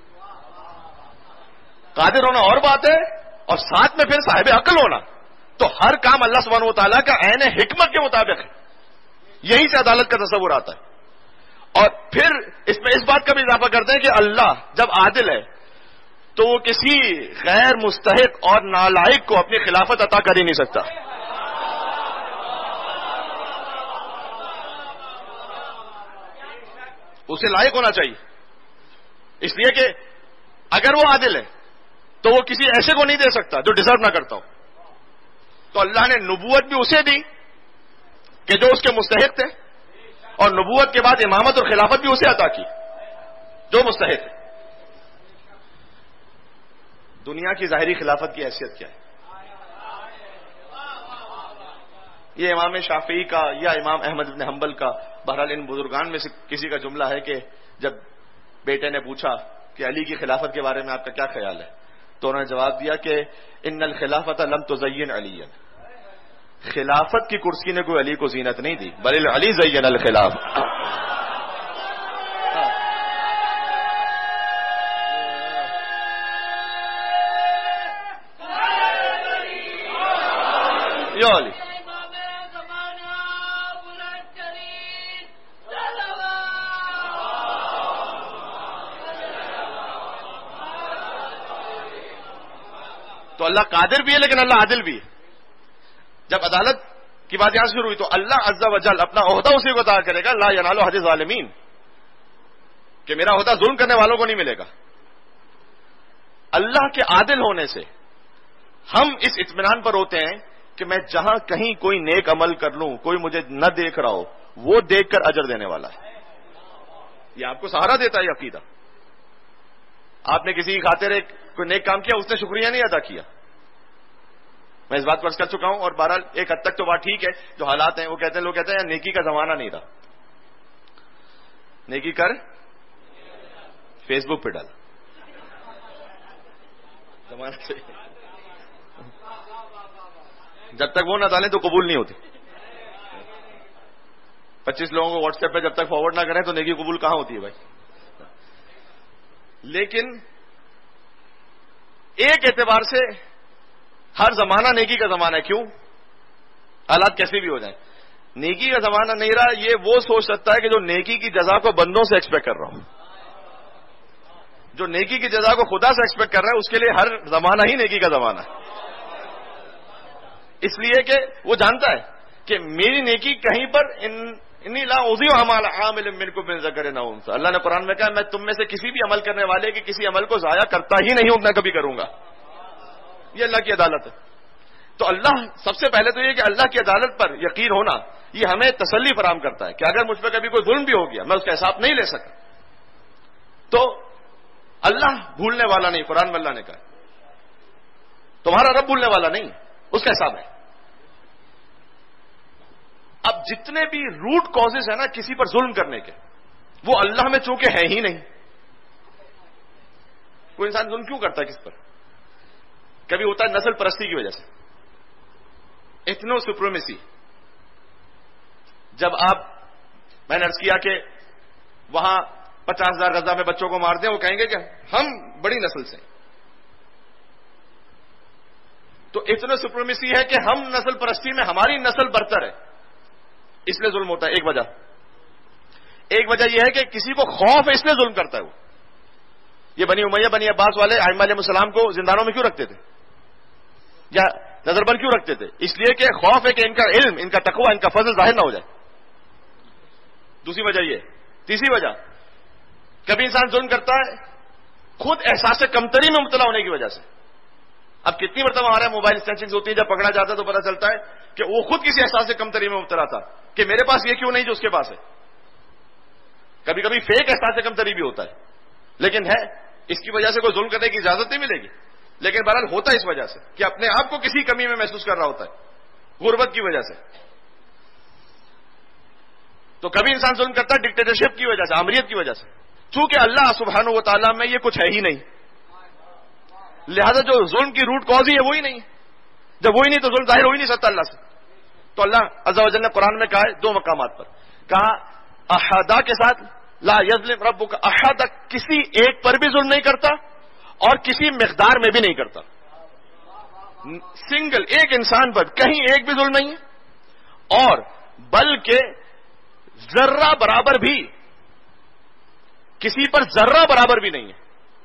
قادر ہونا اور بات ہے اور ساتھ میں پھر صاحب عقل ہونا. تو ہر کام اللہ سبحانہ و تعالیٰ کا عین حکمت کے مطابق ہے. یہیں سے عدالت کا تصور آتا ہے. اور پھر اس میں اس بات کا بھی اضافہ کرتے ہیں کہ اللہ جب عادل ہے تو وہ کسی غیر مستحق اور نالائق کو اپنی خلافت عطا کر ہی نہیں سکتا. اسے لائق ہونا چاہیے، اس لیے کہ اگر وہ عادل ہے تو وہ کسی ایسے کو نہیں دے سکتا جو ڈیزرو نہ کرتا ہو. تو اللہ نے نبوت بھی اسے دی کہ جو اس کے مستحق تھے، اور نبوت کے بعد امامت اور خلافت بھی اسے عطا کی جو مستحق ہے. دنیا کی ظاہری خلافت کی حیثیت کیا ہے؟ یہ امام شافعی کا یا امام احمد بن حنبل کا، بہرحال ان بزرگان میں سے کسی کا جملہ ہے کہ جب بیٹے نے پوچھا کہ علی کی خلافت کے بارے میں آپ کا کیا خیال ہے، تو انہوں نے جواب دیا کہ ان الخلافت لم تزین علی، خلافت کی کرسی نے کوئی علی کو زینت نہیں دی، بل علی زین الخلاف. یا علی تو اللہ قادر بھی ہے لیکن اللہ عادل بھی ہے. جب عدالت کی بات یہاں سے شروع ہوئی تو اللہ عز و جل اپنا عہدہ اسی کو عطا کرے گا، لا ینال احد الظالمین، کہ میرا عہدہ ظلم کرنے والوں کو نہیں ملے گا. اللہ کے عادل ہونے سے ہم اس اطمینان پر ہوتے ہیں کہ میں جہاں کہیں کوئی نیک عمل کر لوں، کوئی مجھے نہ دیکھ رہا ہو، وہ دیکھ کر اجر دینے والا ہے. یہ آپ کو سہارا دیتا ہے عقیدہ. آپ نے کسی کی خاطر کوئی نیک کام کیا، اس نے شکریہ نہیں ادا کیا. میں اس بات کو عرض کر چکا ہوں، اور بہرحال ایک حد تک تو بات ٹھیک ہے. جو حالات ہیں وہ کہتے ہیں، لوگ کہتے ہیں نیکی کا زمانہ نہیں رہا. نیکی کر فیس بک پہ ڈال، زمانہ سے جب تک وہ نہ ڈالیں تو قبول نہیں ہوتی. 25 لوگوں کو واٹس ایپ پہ جب تک فارورڈ نہ کریں تو نیکی قبول کہاں ہوتی ہے بھائی. لیکن ایک اعتبار سے ہر زمانہ نیکی کا زمانہ ہے. کیوں؟ حالات کیسے بھی ہو جائیں. نیکی کا زمانہ نہیں رہا، یہ وہ سوچ سکتا ہے کہ جو نیکی کی جزا کو بندوں سے ایکسپیکٹ کر رہا ہوں. جو نیکی کی جزا کو خدا سے ایکسپیکٹ کر رہا ہے اس کے لیے ہر زمانہ ہی نیکی کا زمانہ ہے. اس لیے کہ وہ جانتا ہے کہ میری نیکی کہیں پر انی لا اضیع عمل عامل منکم بالذکر او انثى. اللہ نے قرآن میں کہا میں تم میں سے کسی بھی عمل کرنے والے کے کسی عمل کو ضائع کرتا ہی نہیں ہوں، نہ کبھی کروں گا. یہ اللہ کی عدالت ہے. تو اللہ سب سے پہلے تو یہ کہ اللہ کی عدالت پر یقین ہونا یہ ہمیں تسلی فراہم کرتا ہے کہ اگر مجھ پہ کبھی کوئی ظلم بھی ہو گیا، میں اس کا حساب نہیں لے سکا، تو اللہ بھولنے والا نہیں. قرآن میں اللہ نے کہا تمہارا رب بھولنے والا نہیں، اس کا حساب ہے. اب جتنے بھی روٹ کازز ہیں نا کسی پر ظلم کرنے کے، وہ اللہ میں چونکہ ہے ہی نہیں. کوئی انسان ظلم کیوں کرتا ہے کس پر؟ کبھی ہوتا ہے نسل پرستی کی وجہ سے، ایتھنو سپریمیسی. جب آپ، میں نے عرض کیا کہ وہاں 50,000 غزہ میں بچوں کو مار دیں، وہ کہیں گے کہ ہم بڑی نسل سے. تو ایتھنو سپریمیسی ہے کہ ہم نسل پرستی میں ہماری نسل برتر ہے، اس لیے ظلم ہوتا ہے. ایک وجہ یہ ہے کہ کسی کو خوف ہے اس لیے ظلم کرتا ہے. وہ یہ بنی امیہ بنی عباس والے ائمہ علیہ السلام کو زندانوں میں کیوں رکھتے تھے یا نظر بند کیوں رکھتے تھے؟ اس لیے کہ خوف ہے کہ ان کا علم، ان کا تقوی، ان کا فضل ظاہر نہ ہو جائے. دوسری وجہ یہ. تیسری وجہ، کبھی انسان ظلم کرتا ہے خود احساس کمتری میں مبتلا ہونے کی وجہ سے. اب کتنی مرتبہ ہمارے موبائل اسنیچنگ ہوتی ہے، جب پکڑا جاتا ہے تو پتہ چلتا ہے کہ وہ خود کسی احساس کمتری میں مبتلا تھا کہ میرے پاس یہ کیوں نہیں جو اس کے پاس ہے. کبھی کبھی فیک احساس کمتری بھی ہوتا ہے، لیکن ہے اس کی وجہ سے کوئی ظلم کرنے کی اجازت نہیں ملے گی، لیکن بہرحال ہوتا ہے اس وجہ سے کہ اپنے آپ کو کسی کمی میں محسوس کر رہا ہوتا ہے غربت کی وجہ سے. تو کبھی انسان ظلم کرتا ہے ڈکٹیٹرشپ کی وجہ سے، آمریت کی وجہ سے. چونکہ اللہ سبحانہ و تعالیٰ میں یہ کچھ ہے ہی نہیں، لہذا جو ظلم کی روٹ کاز ہی ہے وہی نہیں ہے. جب وہی نہیں تو ظلم ظاہر ہو ہی نہیں سکتا اللہ سے. تو اللہ عز و جل نے قرآن میں کہا ہے 2 مقامات پر، کہا احدا کے ساتھ لا یظلم ربک احد، کسی ایک پر بھی ظلم نہیں کرتا اور کسی مقدار میں بھی نہیں کرتا. سنگل ایک انسان پر کہیں ایک بھی ظلم نہیں ہے. اور بلکہ ذرہ برابر بھی، کسی پر ذرہ برابر بھی نہیں ہے.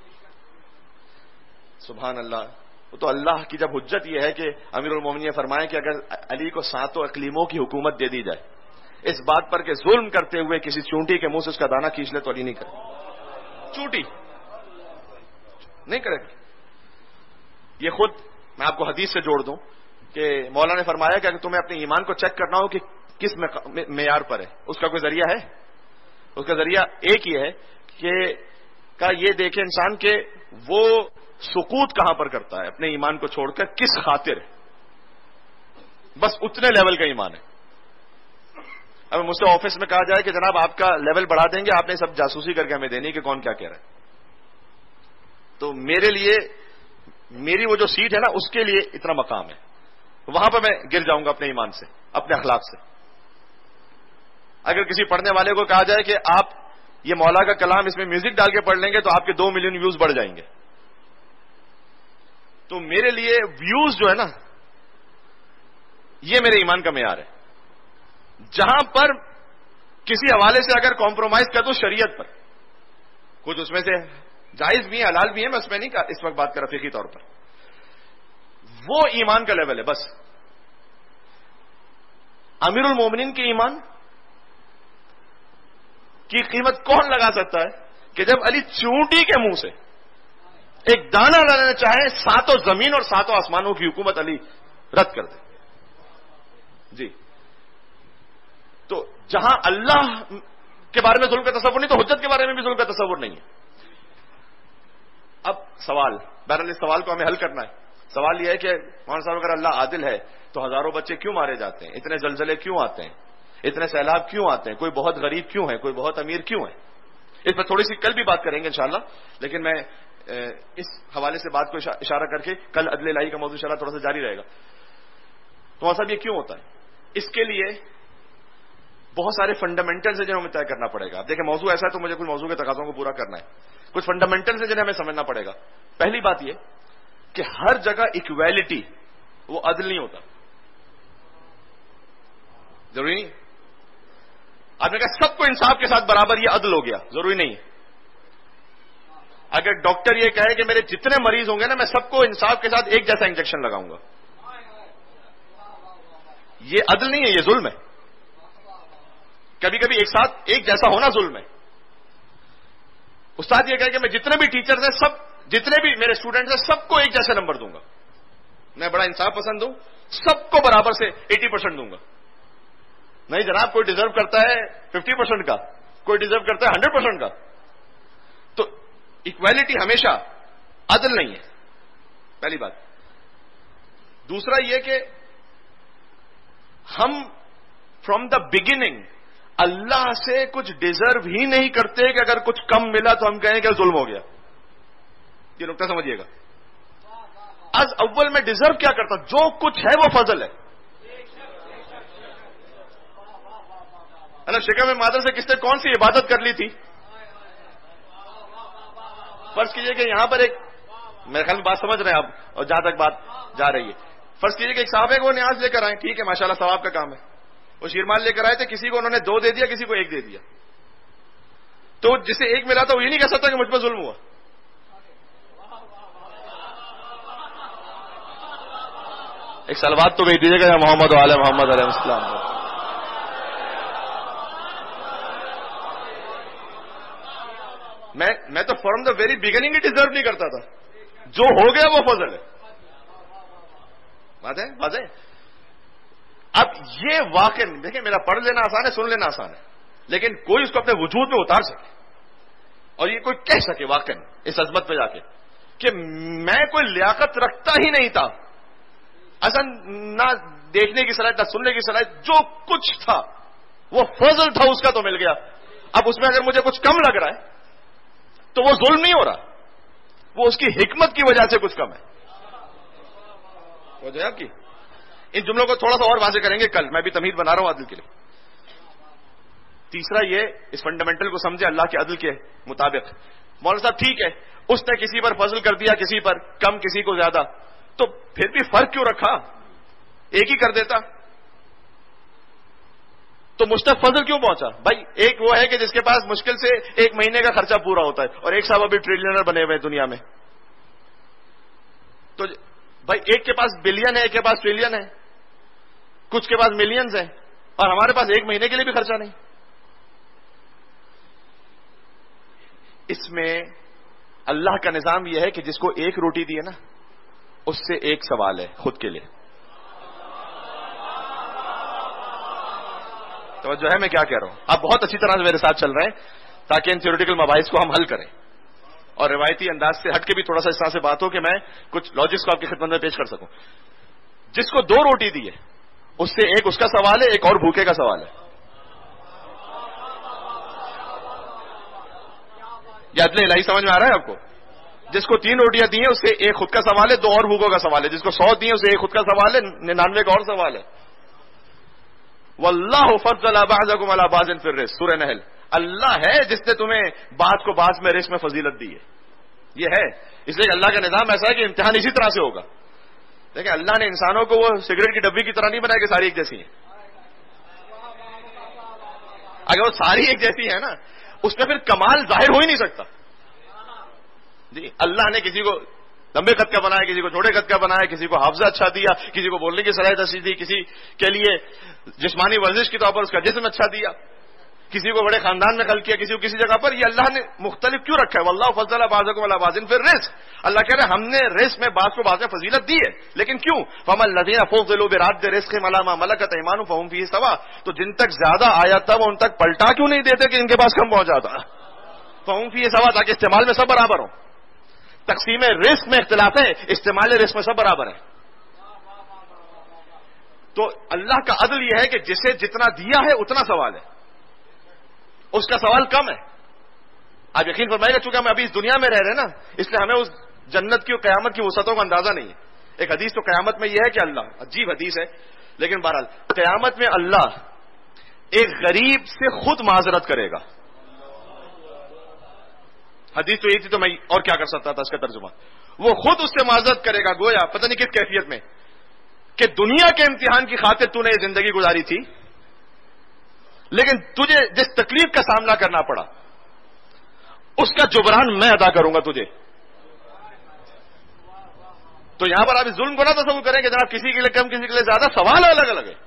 سبحان اللہ. وہ تو اللہ کی جب حجت یہ ہے کہ امیر المومنین نے فرمایا کہ اگر علی کو 7 اقلیموں کی حکومت دے دی جائے اس بات پر کہ ظلم کرتے ہوئے کسی چونٹی کے منہ سے اس کا دانہ کھینچ لے تو علی نہیں کرے. چونٹی نہیں کرے گا. یہ خود میں آپ کو حدیث سے جوڑ دوں کہ مولا نے فرمایا کہ اگر تمہیں اپنے ایمان کو چیک کرنا ہو کہ کس معیار پر ہے، اس کا کوئی ذریعہ ہے؟ اس کا ذریعہ ایک ہی ہے کہ یہ دیکھے انسان کہ وہ سقوط کہاں پر کرتا ہے اپنے ایمان کو چھوڑ کر، کس خاطر ہے. بس اتنے لیول کا ایمان ہے. اب مجھ سے آفس میں کہا جائے کہ جناب آپ کا لیول بڑھا دیں گے، آپ نے سب جاسوسی کر کے ہمیں دینی کہ کون کیا کہہ رہا ہے، تو میرے لیے میری وہ جو سیٹ ہے نا اس کے لیے اتنا مقام ہے. وہاں پہ میں گر جاؤں گا اپنے ایمان سے، اپنے اخلاق سے. اگر کسی پڑھنے والے کو کہا جائے کہ آپ یہ مولا کا کلام اس میں میوزک ڈال کے پڑھ لیں گے تو آپ کے 2 ملین ویوز بڑھ جائیں گے، تو میرے لیے ویوز جو ہے نا یہ میرے ایمان کا معیار ہے. جہاں پر کسی حوالے سے اگر کمپرومائز کر دو شریعت پر، کچھ اس میں سے جائز بھی ہیں حلال بھی ہیں، میں اس میں نہیں کہا اس وقت بات کر رفیقی طور پر، وہ ایمان کا لیول ہے. بس امیر المومنین کے ایمان کی قیمت کون لگا سکتا ہے کہ جب علی چونٹی کے منہ سے ایک دانہ لانا چاہے 7 زمین اور 7 آسمانوں کی حکومت علی رد کر دے. جی تو جہاں اللہ کے بارے میں ظلم کا تصور نہیں تو حجت کے بارے میں بھی ظلم کا تصور نہیں ہے. اب سوال، بہرحال اس سوال کو ہمیں حل کرنا ہے. سوال یہ ہے کہ مولانا صاحب اگر اللہ عادل ہے تو ہزاروں بچے کیوں مارے جاتے ہیں، اتنے زلزلے کیوں آتے ہیں، اتنے سیلاب کیوں آتے ہیں، کوئی بہت غریب کیوں ہے، کوئی بہت امیر کیوں ہے. اس پر تھوڑی سی کل بھی بات کریں گے انشاءاللہ، لیکن میں اس حوالے سے بات کو اشارہ کر کے کل عدل الہی کا موضوع انشاءاللہ تھوڑا سا جاری رہے گا. تو صاحب یہ کیوں ہوتا ہے؟ اس کے لیے بہت سارے فنڈامنٹلز ہیں جنہیں ہمیں طے کرنا پڑے گا. اب دیکھیں موضوع ایسا ہے تو مجھے کچھ موضوع کے تقاضوں کو پورا کرنا ہے. کچھ فنڈامنٹلز ہیں جنہیں ہمیں سمجھنا پڑے گا. پہلی بات یہ کہ ہر جگہ ایکویلٹی وہ عدل نہیں ہوتا، ضروری نہیں. آپ نے کہا سب کو انصاف کے ساتھ برابر یہ عدل ہو گیا، ضروری نہیں ہے. اگر ڈاکٹر یہ کہے کہ میرے جتنے مریض ہوں گے نا میں سب کو انصاف کے ساتھ ایک جیسا انجیکشن لگاؤں گا، یہ عدل نہیں ہے، یہ ظلم ہے. کبھی کبھی ایک ساتھ ایک جیسا ہونا ظلم ہے. استاد یہ کہے کہ میں جتنے بھی ٹیچرز ہیں سب، جتنے بھی میرے اسٹوڈنٹس ہیں سب کو ایک جیسے نمبر دوں گا، میں بڑا انصاف پسند ہوں، سب کو برابر سے 80% دوں گا. نہیں جناب، کوئی ڈیزرو کرتا ہے 50% کا، کوئی ڈیزرو کرتا ہے 100% کا. تو ایکویلٹی ہمیشہ عدل نہیں ہے، پہلی بات. دوسرا یہ کہ ہم فرام دا بگننگ اللہ سے کچھ ڈیزرو ہی نہیں کرتے کہ اگر کچھ کم ملا تو ہم کہیں کہ ظلم ہو گیا. یہ نقطہ سمجھیے گا. از اول میں ڈیزرو کیا کرتا، جو کچھ ہے وہ فضل ہے. شکم میں مادر سے کس نے کون سی عبادت کر لی تھی؟ فرض کیجئے کہ یہاں پر ایک، میرے خیال میں بات سمجھ رہے ہیں آپ اور جہاں تک بات جا رہی ہے، فرض کیجئے کہ ایک صاحب ہے وہ نیاز لے کر آئے، ٹھیک ہے ماشاءاللہ ثواب کا کام ہے. وہ شیرمال لے کر آئے تھے، کسی کو انہوں نے 2 دے دیا، کسی کو 1 دے دیا. تو جسے 1 ملا تھا وہ یہ نہیں کہہ سکتا کہ مجھ پہ ظلم ہوا. ایک سلوات تو بھیج دیجیے گا محمد وعلی محمد علیہ السلام. میں تو فرام دا ویری بگننگ ہی ڈیزرو نہیں کرتا تھا، جو ہو گیا وہ فضل ہے. بات ہے واضح. اب یہ واقع دیکھیں، میرا پڑھ لینا آسان ہے، سن لینا آسان ہے، لیکن کوئی اس کو اپنے وجود میں اتار سکے اور یہ کوئی کہہ سکے واقع اس عظمت پہ جا کے کہ میں کوئی لیاقت رکھتا ہی نہیں تھا، اصل نہ دیکھنے کی صلاحیت نہ سننے کی صلاحیت، جو کچھ تھا وہ فضل تھا اس کا تو مل گیا. اب اس میں اگر مجھے کچھ کم لگ رہا ہے تو وہ ظلم نہیں ہو رہا، وہ اس کی حکمت کی وجہ سے کچھ کم ہے. وجہ آپ کی ان جملوں کو تھوڑا سا اور واضح کریں گے کل، میں بھی تمہید بنا رہا ہوں عدل کے لیے. تیسرا یہ اس فنڈامنٹل کو سمجھے اللہ کے عدل کے مطابق. مولانا صاحب ٹھیک ہے اس نے کسی پر فضل کر دیا، کسی پر کم، کسی کو زیادہ، تو پھر بھی فرق کیوں رکھا؟ ایک ہی کر دیتا. تو مجھ تک فضل کیوں پہنچا؟ بھائی ایک وہ ہے کہ جس کے پاس مشکل سے 1 مہینے کا خرچہ پورا ہوتا ہے، اور ایک صاحب ابھی ٹریلینر بنے ہوئے ہیں دنیا میں. تو بھائی ایک کے پاس بلین ہے، ایک کے پاس ٹریلین ہے، کچھ کے پاس ملینز ہیں، اور ہمارے پاس 1 مہینے کے لیے بھی خرچہ نہیں. اس میں اللہ کا نظام یہ ہے کہ جس کو 1 روٹی دی ہے نا، اس سے 1 سوال ہے خود کے لیے. توجہ ہے میں کیا کہہ رہا ہوں؟ آپ بہت اچھی طرح سے میرے ساتھ چل رہے ہیں تاکہ ان تھیوریٹیکل مباحث کو ہم حل کریں، اور روایتی انداز سے ہٹ کے بھی تھوڑا سا اس طرح سے بات ہو کہ میں کچھ لاجکس کو آپ کی خدمت میں پیش کر سکوں. جس کو 2 روٹی دی ہے اس سے 1 اس کا سوال ہے، 1 اور بھوکے کا سوال ہے. یہ عدل الہی سمجھ میں آ رہا ہے آپ کو؟ جس کو 3 روٹیاں دی ہیں اس سے 1 خود کا سوال ہے، 2 اور بھوکوں کا سوال ہے. جس کو 100 دی ہیں اسے 1 خود کا سوال ہے، 99 کا اور سوال ہے. واللہ فضل بعضکم علی بعض فی الرزق، سورہ نحل. اللہ ہے جس نے تمہیں بعض کو بعض میں رزق میں فضیلت دی ہے. یہ ہے اس لیے کہ اللہ کا نظام ایسا ہے کہ امتحان اسی طرح سے ہوگا. دیکھیں اللہ نے انسانوں کو وہ سگریٹ کی ڈبی کی طرح نہیں بنایا کہ ساری ایک جیسی ہیں. اگر وہ ساری ایک جیسی ہے نا، اس میں پھر کمال ظاہر ہو ہی نہیں سکتا. جی اللہ نے کسی کو لمبے قد کا بنایا، کسی کو چھوٹے قد کا بنایا، کسی کو حافظہ اچھا دیا، کسی کو بولنے کی صلاحیت اچھی دی، کسی کے لیے جسمانی ورزش کے طور پر اس کا جسم اچھا دیا، کسی کو بڑے خاندان میں خلق کیا، کسی کو کسی جگہ پر. یہ اللہ نے مختلف کیوں رکھا ہے؟ واللہ فضل بعضکم علی بعض فی الرزق. اللہ کہہ رہے ہیں ہم نے رزق میں بعض کو بعض میں فضیلت دی ہے، لیکن کیوں؟ فَمَا الَّذِينَ فُضِّلُوا بِرَدِّ رِزْقِهِمْ عَلَىٰ مَا مَلَكَتْ أَيْمَانُهُمْ فَهُمْ فِيهِ سَوَاءٌ. تو جن تک زیادہ آیا تھا وہ ان تک پلٹا کیوں نہیں دیتے کہ ان کے پاس کم پہنچاتا؟ فَهُمْ فِيهِ سَوَاءٌ، تاکہ استعمال میں سب برابر ہوں. تقسیم رزق میں اختلاف ہے، استعمال رزق میں سب برابر ہے. تو اللہ کا عدل یہ ہے کہ جسے جتنا دیا ہے اتنا سوال ہے، اس کا سوال کم ہے. آپ یقین فرمائیے گا چونکہ ہم ابھی اس دنیا میں رہ رہے ہیں نا، اس لیے ہمیں اس جنت کی اور قیامت کی وسعتوں کا اندازہ نہیں ہے. ایک حدیث تو قیامت میں یہ ہے کہ اللہ، عجیب حدیث ہے لیکن بہرحال قیامت میں اللہ ایک غریب سے خود معذرت کرے گا. حدیث تو یہ تھی تو میں اور کیا کر سکتا تھا اس کا ترجمہ. وہ خود اس سے معذرت کرے گا، گویا پتہ نہیں کس کیفیت میں، کہ دنیا کے امتحان کی خاطر تو نے یہ زندگی گزاری تھی، لیکن تجھے جس تکلیف کا سامنا کرنا پڑا اس کا جبران میں ادا کروں گا تجھے. تو یہاں پر آپ اس ظلم کو نہ تصور کریں کہ جناب کسی کے لیے کم کسی کے لیے زیادہ، سوال الگ الگ ہے.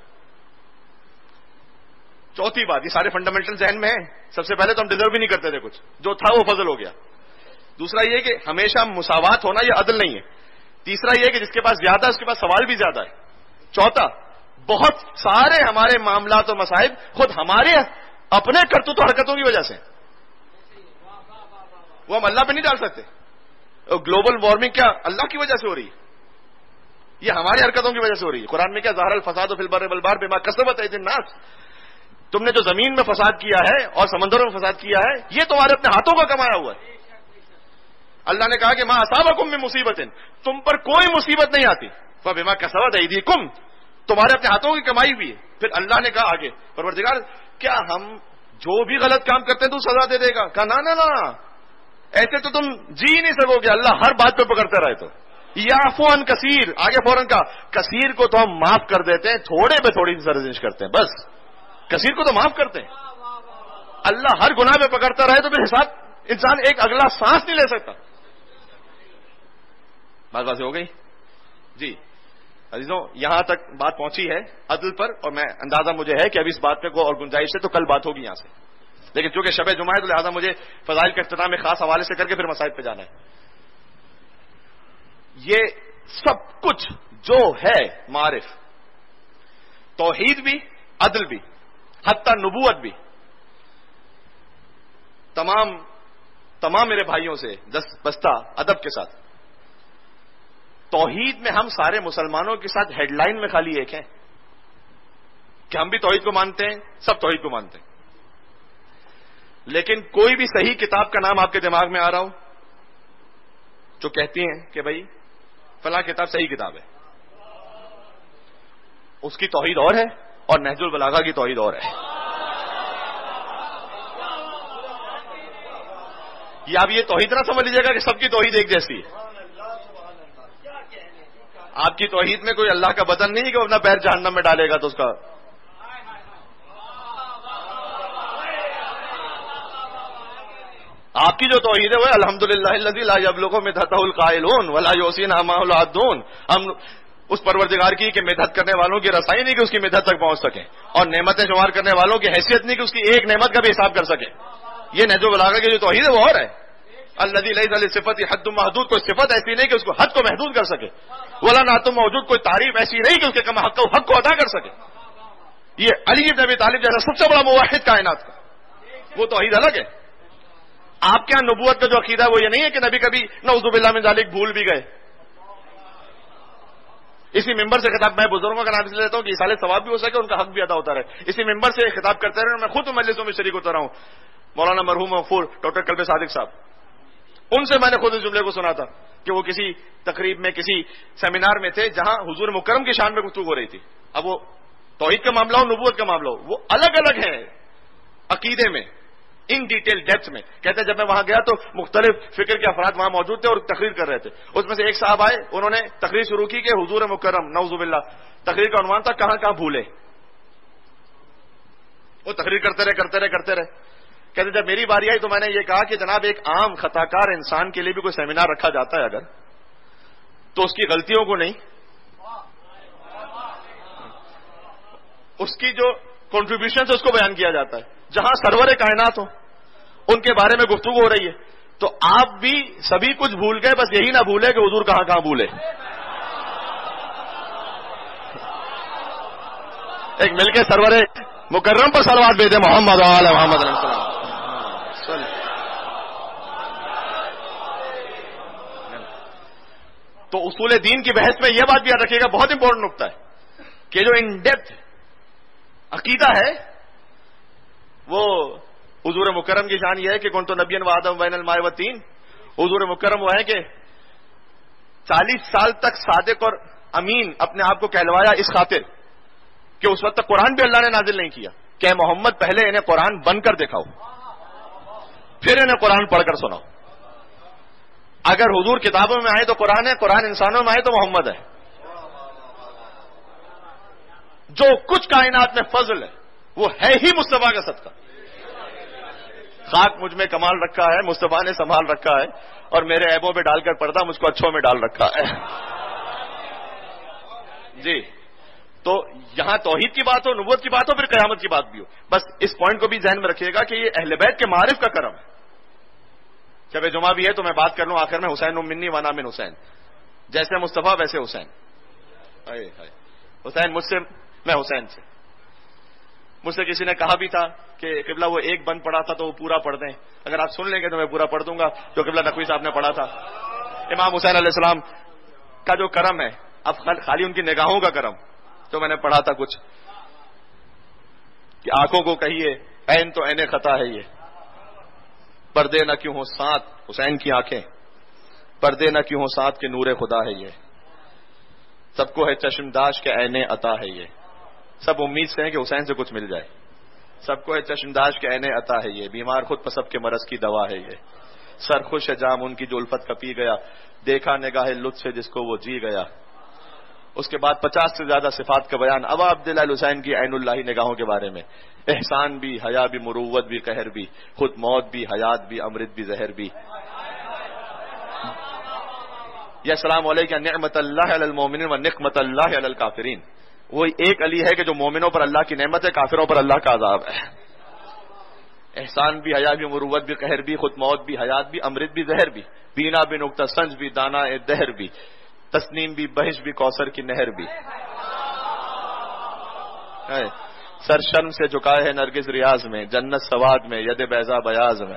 چوتھی بات، یہ سارے فنڈامنٹل ذہن میں ہیں. سب سے پہلے تو ہم ڈیزرو بھی نہیں کرتے تھے کچھ، جو تھا وہ فضل ہو گیا. دوسرا یہ کہ ہمیشہ مساوات ہونا یہ عدل نہیں ہے. تیسرا یہ کہ جس کے پاس زیادہ اس کے پاس سوال بھی زیادہ ہے. چوتھا، بہت سارے ہمارے معاملات و مصائب خود ہمارے اپنے کرتوت و حرکتوں کی وجہ سے، وہ ہم اللہ پہ نہیں ڈال سکتے. گلوبل وارمنگ کیا اللہ کی وجہ سے ہو رہی ہے؟ یہ ہماری حرکتوں کی وجہ سے ہو رہی ہے. قرآن میں کیا ظاہر الفساد فی البر والبحر بما کسبت ایدی الناس. تم نے جو زمین میں فساد کیا ہے اور سمندروں میں فساد کیا ہے یہ تمہارے اپنے ہاتھوں کا کمایا ہوا ہے. اللہ نے کہا کہ ما اصابکم من مصیبت، تم پر کوئی مصیبت نہیں آتی، فبما کسبت ایدیکم، تمہارے اپنے ہاتھوں کی کمائی ہوئی ہے. پھر اللہ نے کہا آگے پروردگار کیا ہم جو بھی غلط کام کرتے ہیں تو سزا دے دے گا؟ کہا نہ ایسے تو تم جی نہیں سکو گے. اللہ ہر بات پہ پکڑتے رہے. تو یعفو عن کثیر، آگے فوراً کہا کثیر کو تو ہم معاف کر دیتے ہیں، تھوڑے پہ تھوڑی سرزنش کرتے ہیں، بس کثیر کو تو معاف کرتے ہیں. اللہ ہر گناہ پہ پکڑتا رہے تو پھر حساب انسان ایک اگلا سانس نہیں لے سکتا. بات ہو گئی جی عزیزوں. یہاں تک بات پہنچی ہے عدل پر، اور میں اندازہ مجھے ہے کہ ابھی اس بات پہ کو اور گنجائش ہے تو کل بات ہوگی یہاں سے، لیکن چونکہ شب جمعہ ہے تو لہٰذا مجھے فضائل کا اختتام میں خاص حوالے سے کر کے پھر مسائل پہ جانا ہے. یہ سب کچھ جو ہے معرف، توحید بھی، عدل بھی، حتیٰ نبوت بھی، تمام میرے بھائیوں سے بستہ ادب کے ساتھ، توحید میں ہم سارے مسلمانوں کے ساتھ ہیڈ لائن میں خالی ایک ہیں کہ ہم بھی توحید کو مانتے ہیں، سب توحید کو مانتے ہیں. لیکن کوئی بھی صحیح کتاب کا نام آپ کے دماغ میں آ رہا ہو جو کہتی ہیں کہ بھائی فلاں کتاب صحیح کتاب ہے، اس کی توحید اور ہے اور نہج البلاغہ کی توحید اور ہے. یہ آپ یہ توحید نہ سمجھ لیجیے گا کہ سب کی توحید ایک جیسی ہے. آپ کی توحید میں کوئی اللہ کا بدن نہیں کہ وہ اپنا پیر جہنم میں ڈالے گا تو اس کا حقی جو توحید ہے وہ الحمدللہ الذی لا یبلغ مدحتہ القائلون ولا یحصی نعمہ العادون. ہم اس پروردگار کی کہ مدحت کرنے والوں کی رسائی نہیں کہ اس کی مدحت تک پہنچ سکیں، اور نعمتیں شمار کرنے والوں کی حیثیت نہیں کہ اس کی ایک نعمت کا بھی حساب کر سکیں. یہ نہج البلاغہ کی جو توحید ہے وہ اور ہے. الذی لیس لصفۃ حد محدود، کوئی صفت ایسی نہیں کہ اس کو حد کو محدود کر سکے. ولا نعت موجود، کوئی تعریف ایسی نہیں کہ اس کے کم حق کو ادا کر سکے. یہ علی بن ابی طالب جیسا سب سے بڑا موحد کائنات کا، وہ توحید الگ ہے. آپ کے یہاں نبوت کا جو عقیدہ ہے وہ یہ نہیں ہے کہ نبی کبھی نعوذ باللہ من ذالک بھول بھی گئے. اسی ممبر سے خطاب، میں بزرگوں کا نام اس لیے لیتا ہوں کہ ایصال ثواب بھی ہو سکے، ان کا حق بھی ادا ہوتا رہے. اسی ممبر سے خطاب کرتے رہے، میں خود مجلسوں میں شریک ہوتا رہا ہوں. مولانا مرحوم مغفور ڈاکٹر کلب صادق صاحب، ان سے میں نے خود اس جملے کو سنا تھا کہ وہ کسی تقریب میں کسی سیمینار میں تھے جہاں حضور مکرم کی شان میں گفتگو ہو رہی تھی. اب وہ توحید کا معاملہ ہو، نبوت کا معاملہ ہو، وہ الگ الگ ہیں عقیدے میں، ان ڈیٹیل ڈیپتھ میں. کہتے ہیں جب میں وہاں گیا تو مختلف فکر کے افراد وہاں موجود تھے اور تقریر کر رہے تھے. اس میں سے ایک صاحب آئے، انہوں نے تقریر شروع کی کہ حضور مکرم نعوذ باللہ، تقریر کا عنوان تھا کہاں کہاں بھولے. وہ تقریر کرتے رہے. کہتے جب میری باری آئی تو میں نے یہ کہا کہ جناب ایک عام خطا کار انسان کے لیے بھی کوئی سیمینار رکھا جاتا ہے اگر، تو اس کی غلطیوں کو نہیں، اس کی جو کنٹریبیوشن ہے اس کو بیان کیا جاتا ہے. جہاں سرور کائنات ہو ان کے بارے میں گفتگو ہو رہی ہے تو آپ بھی سبھی کچھ بھول گئے، بس یہی نہ بھولے کہ حضور کہاں کہاں بھولے. ایک مل کے سرور مکرم پر صلوات بھیجے محمد وعلی محمد علیہ السلام. تو اصول دین کی بحث میں یہ بات بھی یاد رکھیے گا، بہت امپورٹنٹ نقطہ ہے کہ جو ان ڈیپتھ عقیدہ ہے وہ حضور مکرم کی شان یہ ہے کہ کون تو نبی و آدم بین الماء و تین. حضور مکرم وہ ہے کہ 40 سال تک صادق اور امین اپنے آپ کو کہلوایا اس خاطر کہ اس وقت تک قرآن بھی اللہ نے نازل نہیں کیا کہ محمد پہلے انہیں قرآن بن کر دکھاؤ، پھر انہیں قرآن پڑھ کر سناؤ. اگر حضور کتابوں میں آئے تو قرآن ہے، قرآن انسانوں میں آئے تو محمد ہے. جو کچھ کائنات میں فضل ہے وہ ہے ہی مصطفیٰ کا صدقہ. خاک مجھ میں کمال رکھا ہے، مصطفیٰ نے سنبھال رکھا ہے، اور میرے عیبوں پہ ڈال کر پردہ مجھ کو اچھوں میں ڈال رکھا ہے. جی تو یہاں توحید کی بات ہو، نبوت کی بات ہو، پھر قیامت کی بات بھی ہو. بس اس پوائنٹ کو بھی ذہن میں رکھیے گا کہ یہ اہل بیت کے معارف کا کرم ہے. جب جمعہ بھی ہے تو میں بات کر لوں آخر میں، حسین منی وانا من حسین، جیسے مصطفیٰ ویسے حسین. حسین مجھ سے، میں حسین سے. مجھ سے کسی نے کہا بھی تھا کہ قبلہ وہ ایک بند پڑھا تھا تو وہ پورا پڑھ دیں. اگر آپ سن لیں گے تو میں پورا پڑھ دوں گا جو قبلہ نقوی صاحب نے پڑھا تھا. امام حسین علیہ السلام کا جو کرم ہے، اب خالی ان کی نگاہوں کا کرم جو میں نے پڑھا تھا کچھ، کہ آنکھوں کو کہیے عین تو عین خطا ہے، یہ پردے نہ کیوں ہو ساتھ، حسین کی آنکھیں پردے نہ کیوں ہو ساتھ کے نور خدا ہے یہ. سب کو ہے چشمداش کے عین عطا ہے یہ. سب امید سے ہیں کہ حسین سے کچھ مل جائے. سب کو ہے چشمداش کے عین عطا ہے یہ. بیمار خود پسب کے مرض کی دوا ہے یہ. سرخوش ہے جام ان کی جو الفت کا پی گیا، دیکھا نگاہ لطف سے جس کو وہ جی گیا. اس کے بعد 50 سے زیادہ صفات کا بیان ابا عبداللہ حسین کی عین اللہ نگاہوں کے بارے میں. احسان بھی، حیا بھی، مروت بھی، قہر بھی، خود موت بھی، حیات بھی، امرت بھی، زہر بھی. یا السلام علیکم نعمت اللہ علی المومنین و نقمت اللہ علی الکافرین. وہ ایک علی ہے کہ جو مومنوں پر اللہ کی نعمت ہے، کافروں پر اللہ کا عذاب ہے. احسان بھی، حیا بھی، مروت بھی، قہر بھی، خود موت بھی، حیات بھی، امرت بھی، زہر بھی، بینا بھی، نقطہ سنج بھی، دانا دہر بھی، تسنیم بھی، بہش بھی، کوثر کی نہر بھی. سر شرم سے جھکائے ہے نرگس ریاض میں، جنت سواد میں، ید بیضا بیاض میں.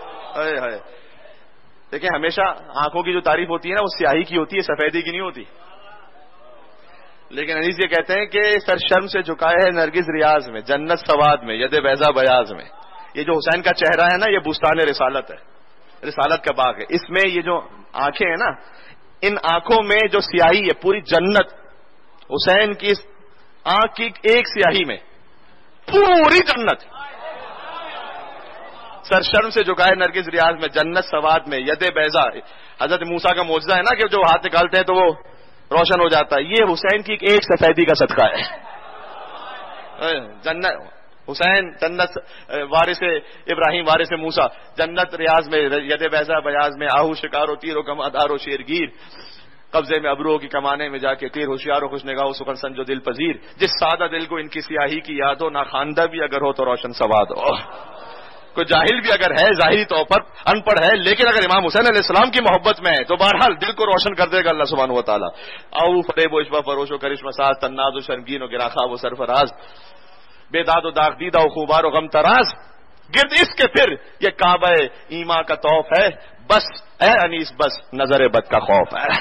دیکھیں ہمیشہ آنکھوں کی جو تعریف ہوتی ہے نا وہ سیاہی کی ہوتی ہے، سفیدی کی نہیں ہوتی. لیکن حدیث یہ کہتے ہیں کہ سر شرم سے جھکائے ہے نرگس ریاض میں، جنت سواد میں، ید بیضا بیاض میں. یہ جو حسین کا چہرہ ہے نا، یہ بستان رسالت ہے، رسالت کا باغ ہے. اس میں یہ جو آنکھیں ہیں نا، ان آنکھوں میں جو سیاہی ہے پوری جنت، حسین کی آنکھ کی ایک سیاہی میں پوری جنت. سر شرم سے جھکائے نرگس ریاض میں، جنت سواد میں، ید بیضا. حضرت موسیٰ کا معجزہ ہے نا کہ جو ہاتھ نکالتے ہیں تو وہ روشن ہو جاتا ہے. یہ حسین کی ایک سفیدی کا صدقہ ہے. جنت حسین جنت وارث ابراہیم وارث موسیٰ، جنت ریاض میں ید بیضا بیاض میں، آہو شکار و تیر و کم ادار و شیرگیر، قبضے میں ابرو کی کمانے میں جا کے تیر، ہوشیار و خوش نگاہ و سخن سنجو دل پذیر، جس سادہ دل کو ان کی سیاہی کی یاد ہو، نہ خواندہ بھی اگر ہو تو روشن سواد ہو۔ کوئی جاہل بھی اگر ہے ظاہری طور پر ان پڑھ ہے، لیکن اگر امام حسین علیہ السلام کی محبت میں ہے تو بہرحال دل کو روشن کر دے گا اللہ سبحانہ و تعالیٰ۔ آؤ فریب و اشبہ فروش و کرشمہ ساز، تناز و شرمگین و گراخواب و سرفراز، بے داد و داغ دیدہ و خوبار و غم تراز، گرد اس کے پھر یہ کعبہ ایمان کا طوف ہے، بس اے انیس بس نظر بد کا خوف ہے۔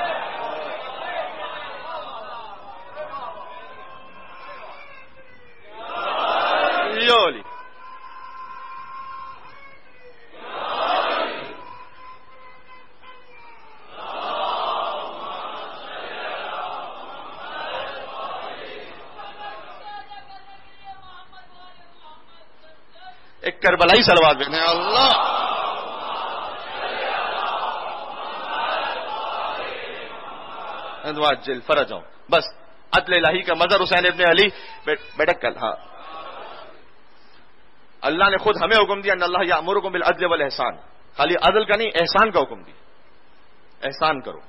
یولی ایک کربلائی صلوات بھیجنے اللہ جل فرج ہوں، بس عدل الہی کا مظہر حسین ابن علی بیٹک کل۔ ہاں اللہ نے خود ہمیں حکم دیا ان اللہ یامرکم بالعدل والاحسان، خالی عدل کا نہیں احسان کا حکم دیا، احسان کرو۔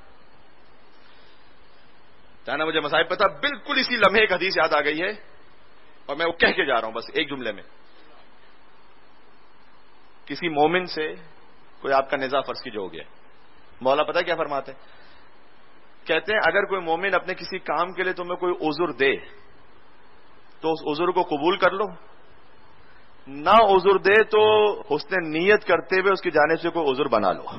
جانا مجھے مصائب پتا بالکل اسی لمحے ایک حدیث یاد آ گئی ہے اور میں وہ کہہ کے جا رہا ہوں بس ایک جملے میں۔ کسی مومن سے کوئی آپ کا نزاع فرض کی جو ہو گیا، مولا پتہ کیا فرماتے ہیں؟ کہتے ہیں اگر کوئی مومن اپنے کسی کام کے لیے تمہیں کوئی عذر دے تو اس عذر کو قبول کر لو، نہ عذر دے تو حسن نیت کرتے ہوئے اس کی جانب سے کوئی عذر بنا لو۔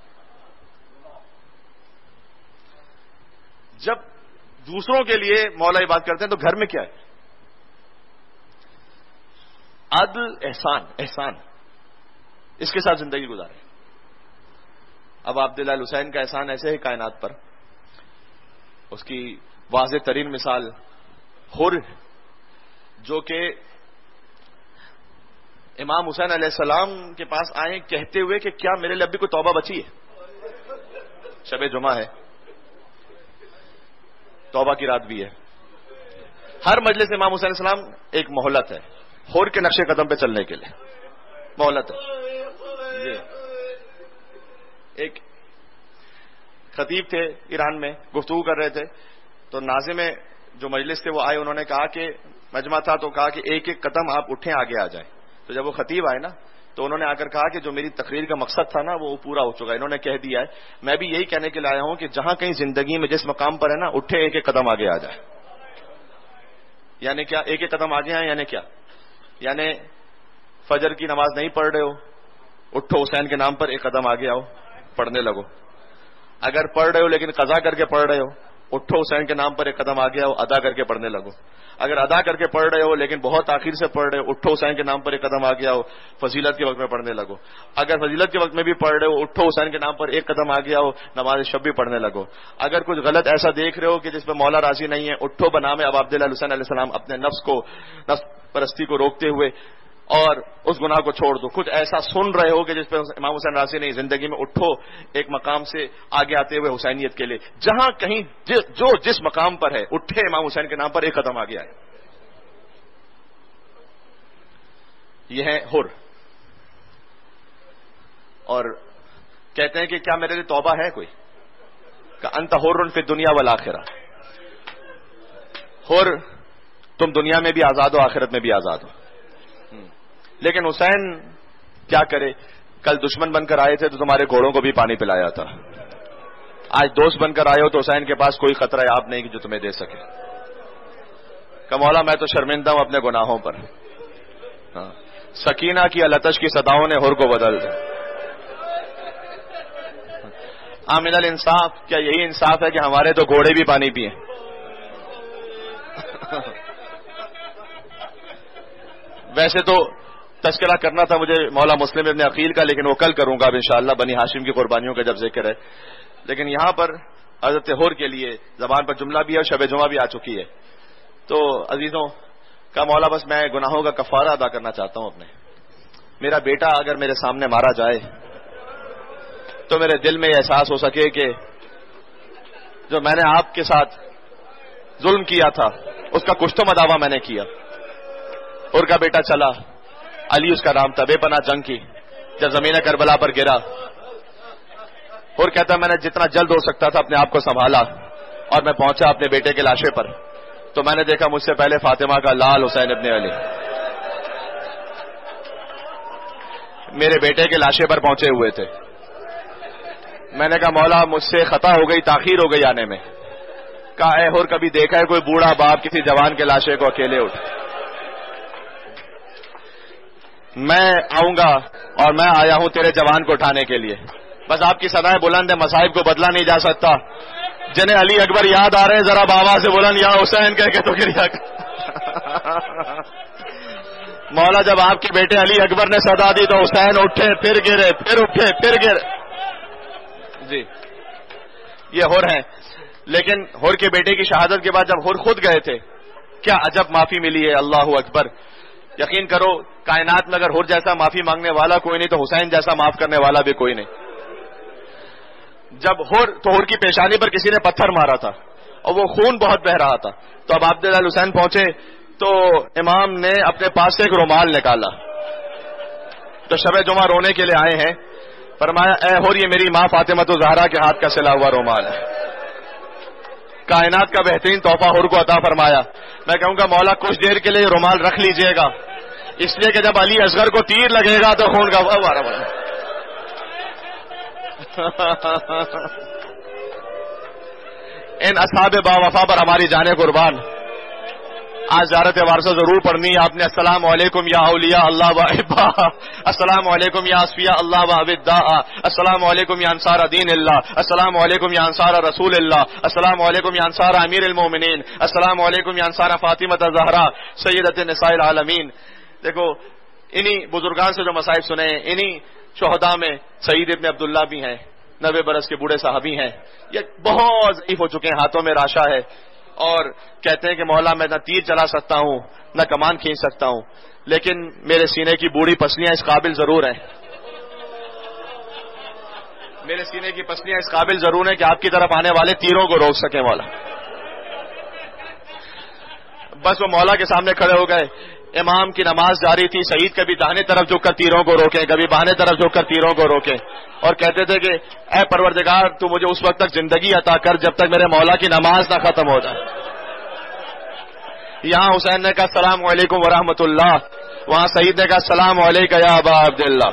جب دوسروں کے لیے مولا یہ بات کرتے ہیں تو گھر میں کیا ہے؟ عدل، احسان، احسان، اس کے ساتھ زندگی گزارے۔ اب عبداللہ حسین کا احسان ایسے ہے کائنات پر، اس کی واضح ترین مثال حر، جو کہ امام حسین علیہ السلام کے پاس آئے کہتے ہوئے کہ کیا میرے لیے اب بھی کوئی توبہ بچی ہے؟ شب جمعہ ہے، توبہ کی رات بھی ہے، ہر مجلس امام حسین علیہ السلام ایک مہلت ہے حر کے نقش قدم پہ چلنے کے لیے، مہلت ہے۔ ایک خطیب تھے ایران میں، گفتگو کر رہے تھے تو ناظم جو مجلس تھے وہ آئے، انہوں نے کہا کہ مجمع تھا تو کہا کہ ایک ایک قدم آپ اٹھیں آگے آ جائیں۔ تو جب وہ خطیب آئے نا تو انہوں نے آ کر کہا کہ جو میری تقریر کا مقصد تھا نا وہ پورا ہو چکا ہے، انہوں نے کہہ دیا ہے، میں بھی یہی کہنے کے لیے آیا ہوں کہ جہاں کہیں زندگی میں جس مقام پر ہے نا اٹھے ایک ایک قدم آگے آ جائے۔ یعنی کیا ایک ایک قدم آگے آئے؟ یعنی کیا؟ یعنی فجر کی نماز نہیں پڑھ رہے ہو، اٹھو حسین کے نام پر ایک قدم آگے آؤ، پڑھنے لگو۔ اگر پڑھ رہے ہو لیکن قضا کر کے پڑھ رہے ہو، اٹھو حسین کے نام پر ایک قدم آگے آؤ، ادا کر کے پڑھنے لگو۔ اگر ادا کر کے پڑھ رہے ہو لیکن بہت آخر سے پڑھ رہے ہو، اٹھو حسین کے نام پر ایک قدم آگے آؤ، فضیلت کے وقت میں پڑھنے لگو۔ اگر فضیلت کے وقت میں بھی پڑھ رہے ہو، اٹھو حسین کے نام پر ایک قدم آگے آؤ، نماز شب بھی پڑھنے لگو۔ اگر کچھ غلط ایسا دیکھ رہے ہو کہ جس پہ مولا راضی نہیں ہے، اٹھو بنام اب عبداللہ حسین علیہ السلام اپنے نفس پرستی کو روکتے ہوئے اور اس گناہ کو چھوڑ دو۔ کچھ ایسا سن رہے ہو کہ جس پہ امام حسین راضی نہیں، زندگی میں اٹھو ایک مقام سے آگے آتے ہوئے حسینیت کے لیے، جہاں کہیں جو جس مقام پر ہے اٹھے امام حسین کے نام پر ایک قدم آگے آئے۔ یہ ہے حر۔ اور کہتے ہیں کہ کیا میرے لیے توبہ ہے کوئی؟ کہ انت حر فی الدنیا والآخرہ، حر تم دنیا میں بھی آزاد ہو، آخرت میں بھی آزاد ہو۔ لیکن حسین کیا کرے، کل دشمن بن کر آئے تھے تو تمہارے گھوڑوں کو بھی پانی پلایا تھا، آج دوست بن کر آئے ہو تو حسین کے پاس کوئی خطرہ آپ نہیں کہ جو تمہیں دے سکے۔ کہ مولا میں تو شرمندہ ہوں اپنے گناہوں پر۔ سکینہ کی التش کی صداؤں نے حر کو بدل دیا۔ من الانصاف، کیا یہی انصاف ہے کہ ہمارے تو گھوڑے بھی پانی پیئیں؟ ویسے تو تذکرہ کرنا تھا مجھے مولا مسلم ابن عقیل کا، لیکن وہ کل کروں گا انشاءاللہ، بنی ہاشم کی قربانیوں کا جب ذکر ہے۔ لیکن یہاں پر حضرت حر کے لیے زبان پر جملہ بھی ہے اور شب جمعہ بھی آ چکی ہے۔ تو عزیزوں کا مولا بس میں گناہوں کا کفارہ ادا کرنا چاہتا ہوں اپنے۔ میرا بیٹا اگر میرے سامنے مارا جائے تو میرے دل میں یہ احساس ہو سکے کہ جو میں نے آپ کے ساتھ ظلم کیا تھا اس کا کچھ تو مداوع میں نے کیا۔ اور کا بیٹا چلا، علی اس کا نام تھا، بے پناہ جنگ کی، جب زمین کربلا پر گرا اور کہتا میں نے جتنا جلد ہو سکتا تھا اپنے آپ کو سنبھالا اور میں پہنچا اپنے بیٹے کے لاشے پر، تو میں نے دیکھا مجھ سے پہلے فاطمہ کا لال حسین ابن علی میرے بیٹے کے لاشے پر پہنچے ہوئے تھے۔ میں نے کہا مولا مجھ سے خطا ہو گئی، تاخیر ہو گئی آنے میں۔ کہا اے اور کبھی دیکھا ہے کوئی بوڑھا باپ کسی جوان کے لاشے کو اکیلے اٹھ؟ میں آؤں گا اور میں آیا ہوں تیرے جوان کو اٹھانے کے لیے، بس آپ کی صدائے بلند ہے، مصائب کو بدلا نہیں جا سکتا۔ جنہیں علی اکبر یاد آ رہے ہیں ذرا بابا سے بلند یا حسین کہہ کے تو گریا۔ مولا جب آپ کے بیٹے علی اکبر نے صدا دی تو حسین اٹھے پھر گرے، پھر اٹھے پھر گرے۔ جی یہ ہور ہیں، لیکن ہور کے بیٹے کی شہادت کے بعد جب ہور خود گئے تھے کیا عجب معافی ملی ہے، اللہ اکبر۔ یقین کرو کائنات میں اگر ہور جیسا معافی مانگنے والا کوئی نہیں تو حسین جیسا معاف کرنے والا بھی کوئی نہیں۔ جب ہور کی پیشانی پر کسی نے پتھر مارا تھا اور وہ خون بہت بہ رہا تھا، تو اب عبداللہ حسین پہنچے تو امام نے اپنے پاس سے ایک رومال نکالا، تو شب جمعہ رونے کے لیے آئے ہیں، فرمایا اے ہور یہ میری ماں فاطمہ الزہرا کے ہاتھ کا سلا ہوا رومال ہے، کائنات کا بہترین تحفہ ہور کو عطا فرمایا۔ میں کہوں گا مولا کچھ دیر کے لیے رومال رکھ لیجئے گا، اس لیے کہ جب علی اصغر کو تیر لگے گا تو خون کا فوارہ بنے۔ ان اصحاب با وفا پر ہماری جانیں قربان۔ آج زیارت وارثہ ضرور پڑھنی ہے آپ نے۔ السلام علیکم یا اولیاء اللہ و احبا، السلام علیکم یا اصفیاء اللہ و ابداء، السلام علیکم یا انصار دین اللہ، السلام علیکم یا انصار رسول اللہ، السلام علیکم یا انصار امیر المومنین، السلام علیکم یا انصار فاطمہ الزہرا سیدۃ النساء العالمین۔ دیکھو انہی بزرگان سے جو مصائب سنے، انہی شہداء میں سعید ابن عبداللہ بھی ہیں، 90 برس کے بوڑھے صحابی ہیں، یہ بہت ضعیف ہو چکے ہیں، ہاتھوں میں راشا ہے اور کہتے ہیں کہ مولا میں نہ تیر چلا سکتا ہوں نہ کمان کھینچ سکتا ہوں، لیکن میرے سینے کی بوڑھی پسلیاں اس قابل ضرور ہیں، میرے سینے کی پسلیاں اس قابل ضرور ہیں کہ آپ کی طرف آنے والے تیروں کو روک سکیں مولا۔ بس وہ مولا کے سامنے کھڑے ہو گئے، امام کی نماز جاری تھی، سعید کبھی داہنے طرف جھک کر تیروں کو روکیں، کبھی بائیں طرف جھک کر تیروں کو روکیں، اور کہتے تھے کہ اے پروردگار تو مجھے اس وقت تک زندگی عطا کر جب تک میرے مولا کی نماز نہ ختم ہو جائے۔ یہاں حسین نے کہا السلام علیکم ورحمۃ اللہ، وہاں سعید نے کہا السلام علیکم یا ابا عبداللہ۔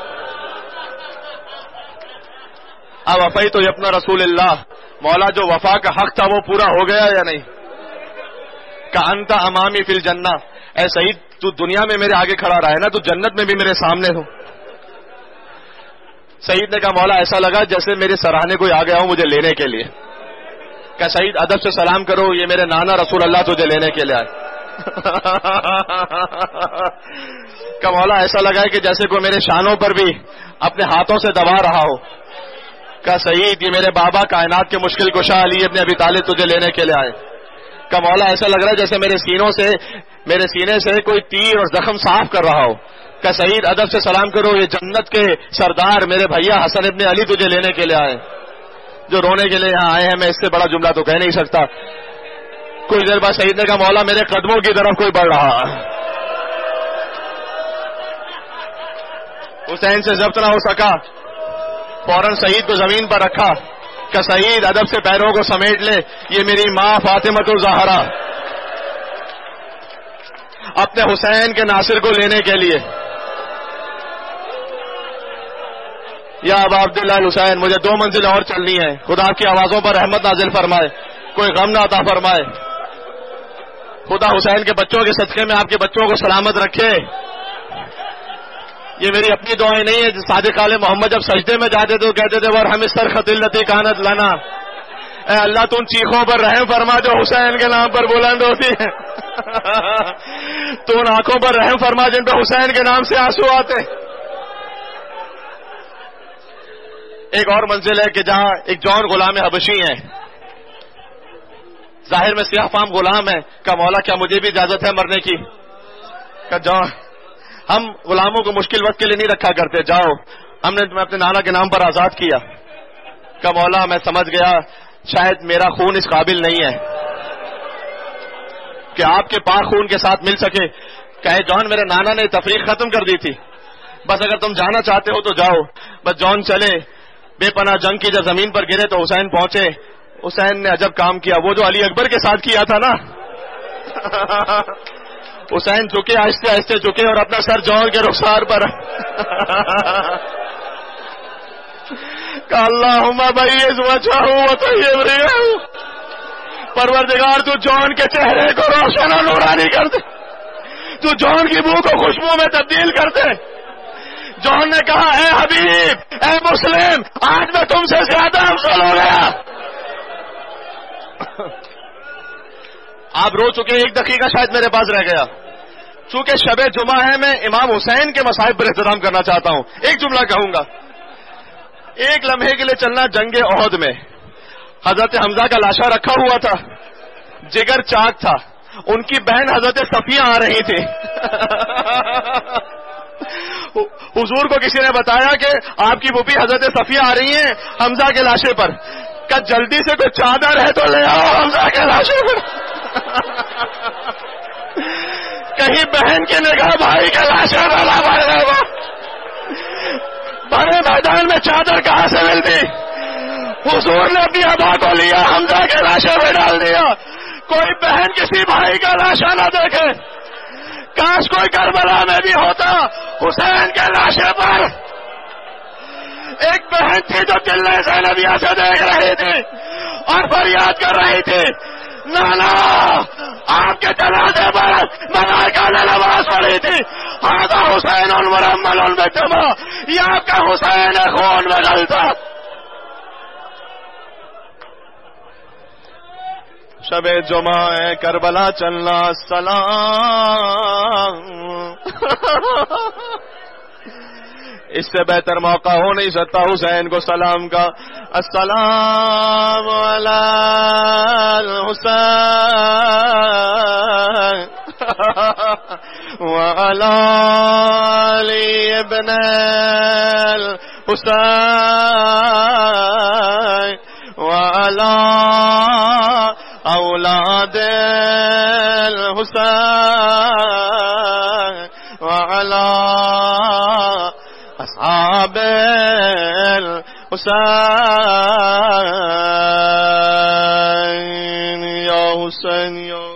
اب وفائی تو اپنا رسول اللہ، مولا جو وفا کا حق تھا وہ پورا ہو گیا یا نہیں؟ کہ انت امامی فی الجنہ، اے سعید تو دنیا میں میرے آگے کھڑا رہا ہے نا، تو جنت میں بھی میرے سامنے ہو۔ سعید نے کہا مولا ایسا لگا جیسے میرے سراہنے کوئی آ گیا ہوں مجھے لینے کے لیے۔ کہ سعید ادب سے سلام کرو، یہ میرے نانا رسول اللہ تجھے لینے کے لیے آئے۔ کہ مولا ایسا لگا ہے کہ جیسے کوئی میرے شانوں پر بھی اپنے ہاتھوں سے دبا رہا ہو۔ کہ سعید یہ میرے بابا کائنات کے مشکل کشا علی ابن ابی طالب تجھے لینے کے لیے آئے۔ کہ مولا ایسا لگ رہا ہے جیسے میرے سینے سے کوئی تیر اور زخم صاف کر رہا ہو۔ کہ سعید ادب سے سلام کرو، یہ جنت کے سردار میرے بھیا حسن ابن علی تجھے لینے کے لیے آئے، جو رونے کے لیے یہاں آئے ہیں۔ میں اس سے بڑا جملہ تو کہہ نہیں سکتا۔ کچھ دیر بعد سعید نے کہا مولا میرے قدموں کی طرف کوئی بڑھ رہا ہے۔ حسین سے ضبط نہ ہو سکا، فوراً سعید کو زمین پر رکھا کہ سعید ادب سے پیروں کو سمیٹ لے، یہ میری ماں فاطمہ الزہرا اپنے حسین کے ناصر کو لینے کے لیے۔ یا ابا عبداللہ الحسین مجھے 2 منزل اور چلنی ہے، خدا آپ کی آوازوں پر رحمت نازل فرمائے، کوئی غم نہ عطا فرمائے، خدا حسین کے بچوں کے صدقے میں آپ کے بچوں کو سلامت رکھے۔ یہ میری اپنی دعائیں نہیں ہے، صادق آل محمد جب سجدے میں جاتے تھے تو کہتے تھے ورحم الصرخۃ التی کانت لنا، اے اللہ تو ان چیخوں پر رحم فرما جو حسین کے نام پر بلند ہوتی ہیں، تو ان آنکھوں پر رحم فرما جن پہ حسین کے نام سے آنسو آتے۔ ایک اور منزل ہے کہ جہاں ایک جون غلام حبشی ہیں، ظاہر میں سیاہ فام غلام ہے، کہ مولا کیا مجھے بھی اجازت ہے مرنے کی؟ کہ جون ہم غلاموں کو مشکل وقت کے لیے نہیں رکھا کرتے، جاؤ ہم نے تمہیں اپنے نانا کے نام پر آزاد کیا۔ کہ مولا میں سمجھ گیا شاید میرا خون اس قابل نہیں ہے کہ آپ کے پاک خون کے ساتھ مل سکے۔ کہے جان میرے نانا نے تفریق ختم کر دی تھی، بس اگر تم جانا چاہتے ہو تو جاؤ. بس جان چلے، بے پناہ جنگ کی جب زمین پر گرے تو حسین پہنچے. حسین نے عجب کام کیا، وہ جو علی اکبر کے ساتھ کیا تھا نا. حسین جھکے، آہستہ آہستہ جھکے اور اپنا سر جان کے رخسار پر کہا اللہم بیض وجہہ وطیب ریحہ. پروردگار تو جان کے چہرے کو روشن اور نورانی کر دے، تو جان کی بو کو خوشبو میں تبدیل کر دے. جان نے کہا اے حبیب، اے مسلم، آج میں تم سے زیادہ افضل ہو گیا. آپ رو چکے، 1 دقیقہ شاید میرے پاس رہ گیا. چونکہ شب جمعہ ہے، میں امام حسین کے مصائب پر احترام کرنا چاہتا ہوں. ایک جملہ کہوں گا. 1 لمحے کے لیے چلنا. جنگ احد میں حضرت حمزہ کا لاشا رکھا ہوا تھا، جگر چاک تھا. ان کی بہن حضرت صفیہ آ رہی تھی. حضور کو کسی نے بتایا کہ آپ کی پھوپھی حضرت صفیہ آ رہی ہیں حمزہ کے لاشے پر. کہ جلدی سے کوئی چادر ہے تو لے آؤ حمزہ کے لاشے پر. کہیں بہن کی نگاہ بھائی کے لاشے پر نہ پڑ جائے. بڑے میدان میں چادر کہاں سے ملتی؟ حضور نے اپنی ابا کو لیا، حمزہ کے لاشے میں ڈال دیا. کوئی بہن کسی بھائی کا لاشا نہ دیکھے. کاش کوئی کربلا میں بھی ہوتا. حسین کے لاشے پر ایک بہن تھی جو قلعہ زینبیہ سے دیکھ رہی تھی اور فریاد کر رہی تھی، نانا آپ کے جنازے پر ملائکہ نے نماز پڑھی تھی، ہذا حسین مرمل بالدماء، یہ آپ کا حسین خون میں غلطہ. شب جمعہ کربلا چلنا السلام. اس سے بہتر موقع ہو نہیں سکتا حسین کو سلام کا. السلام علی الحسین وعلی علی ابن الحسین وعلی اولاد الحسین وعلی اصحاب الحسین. یا حسین یا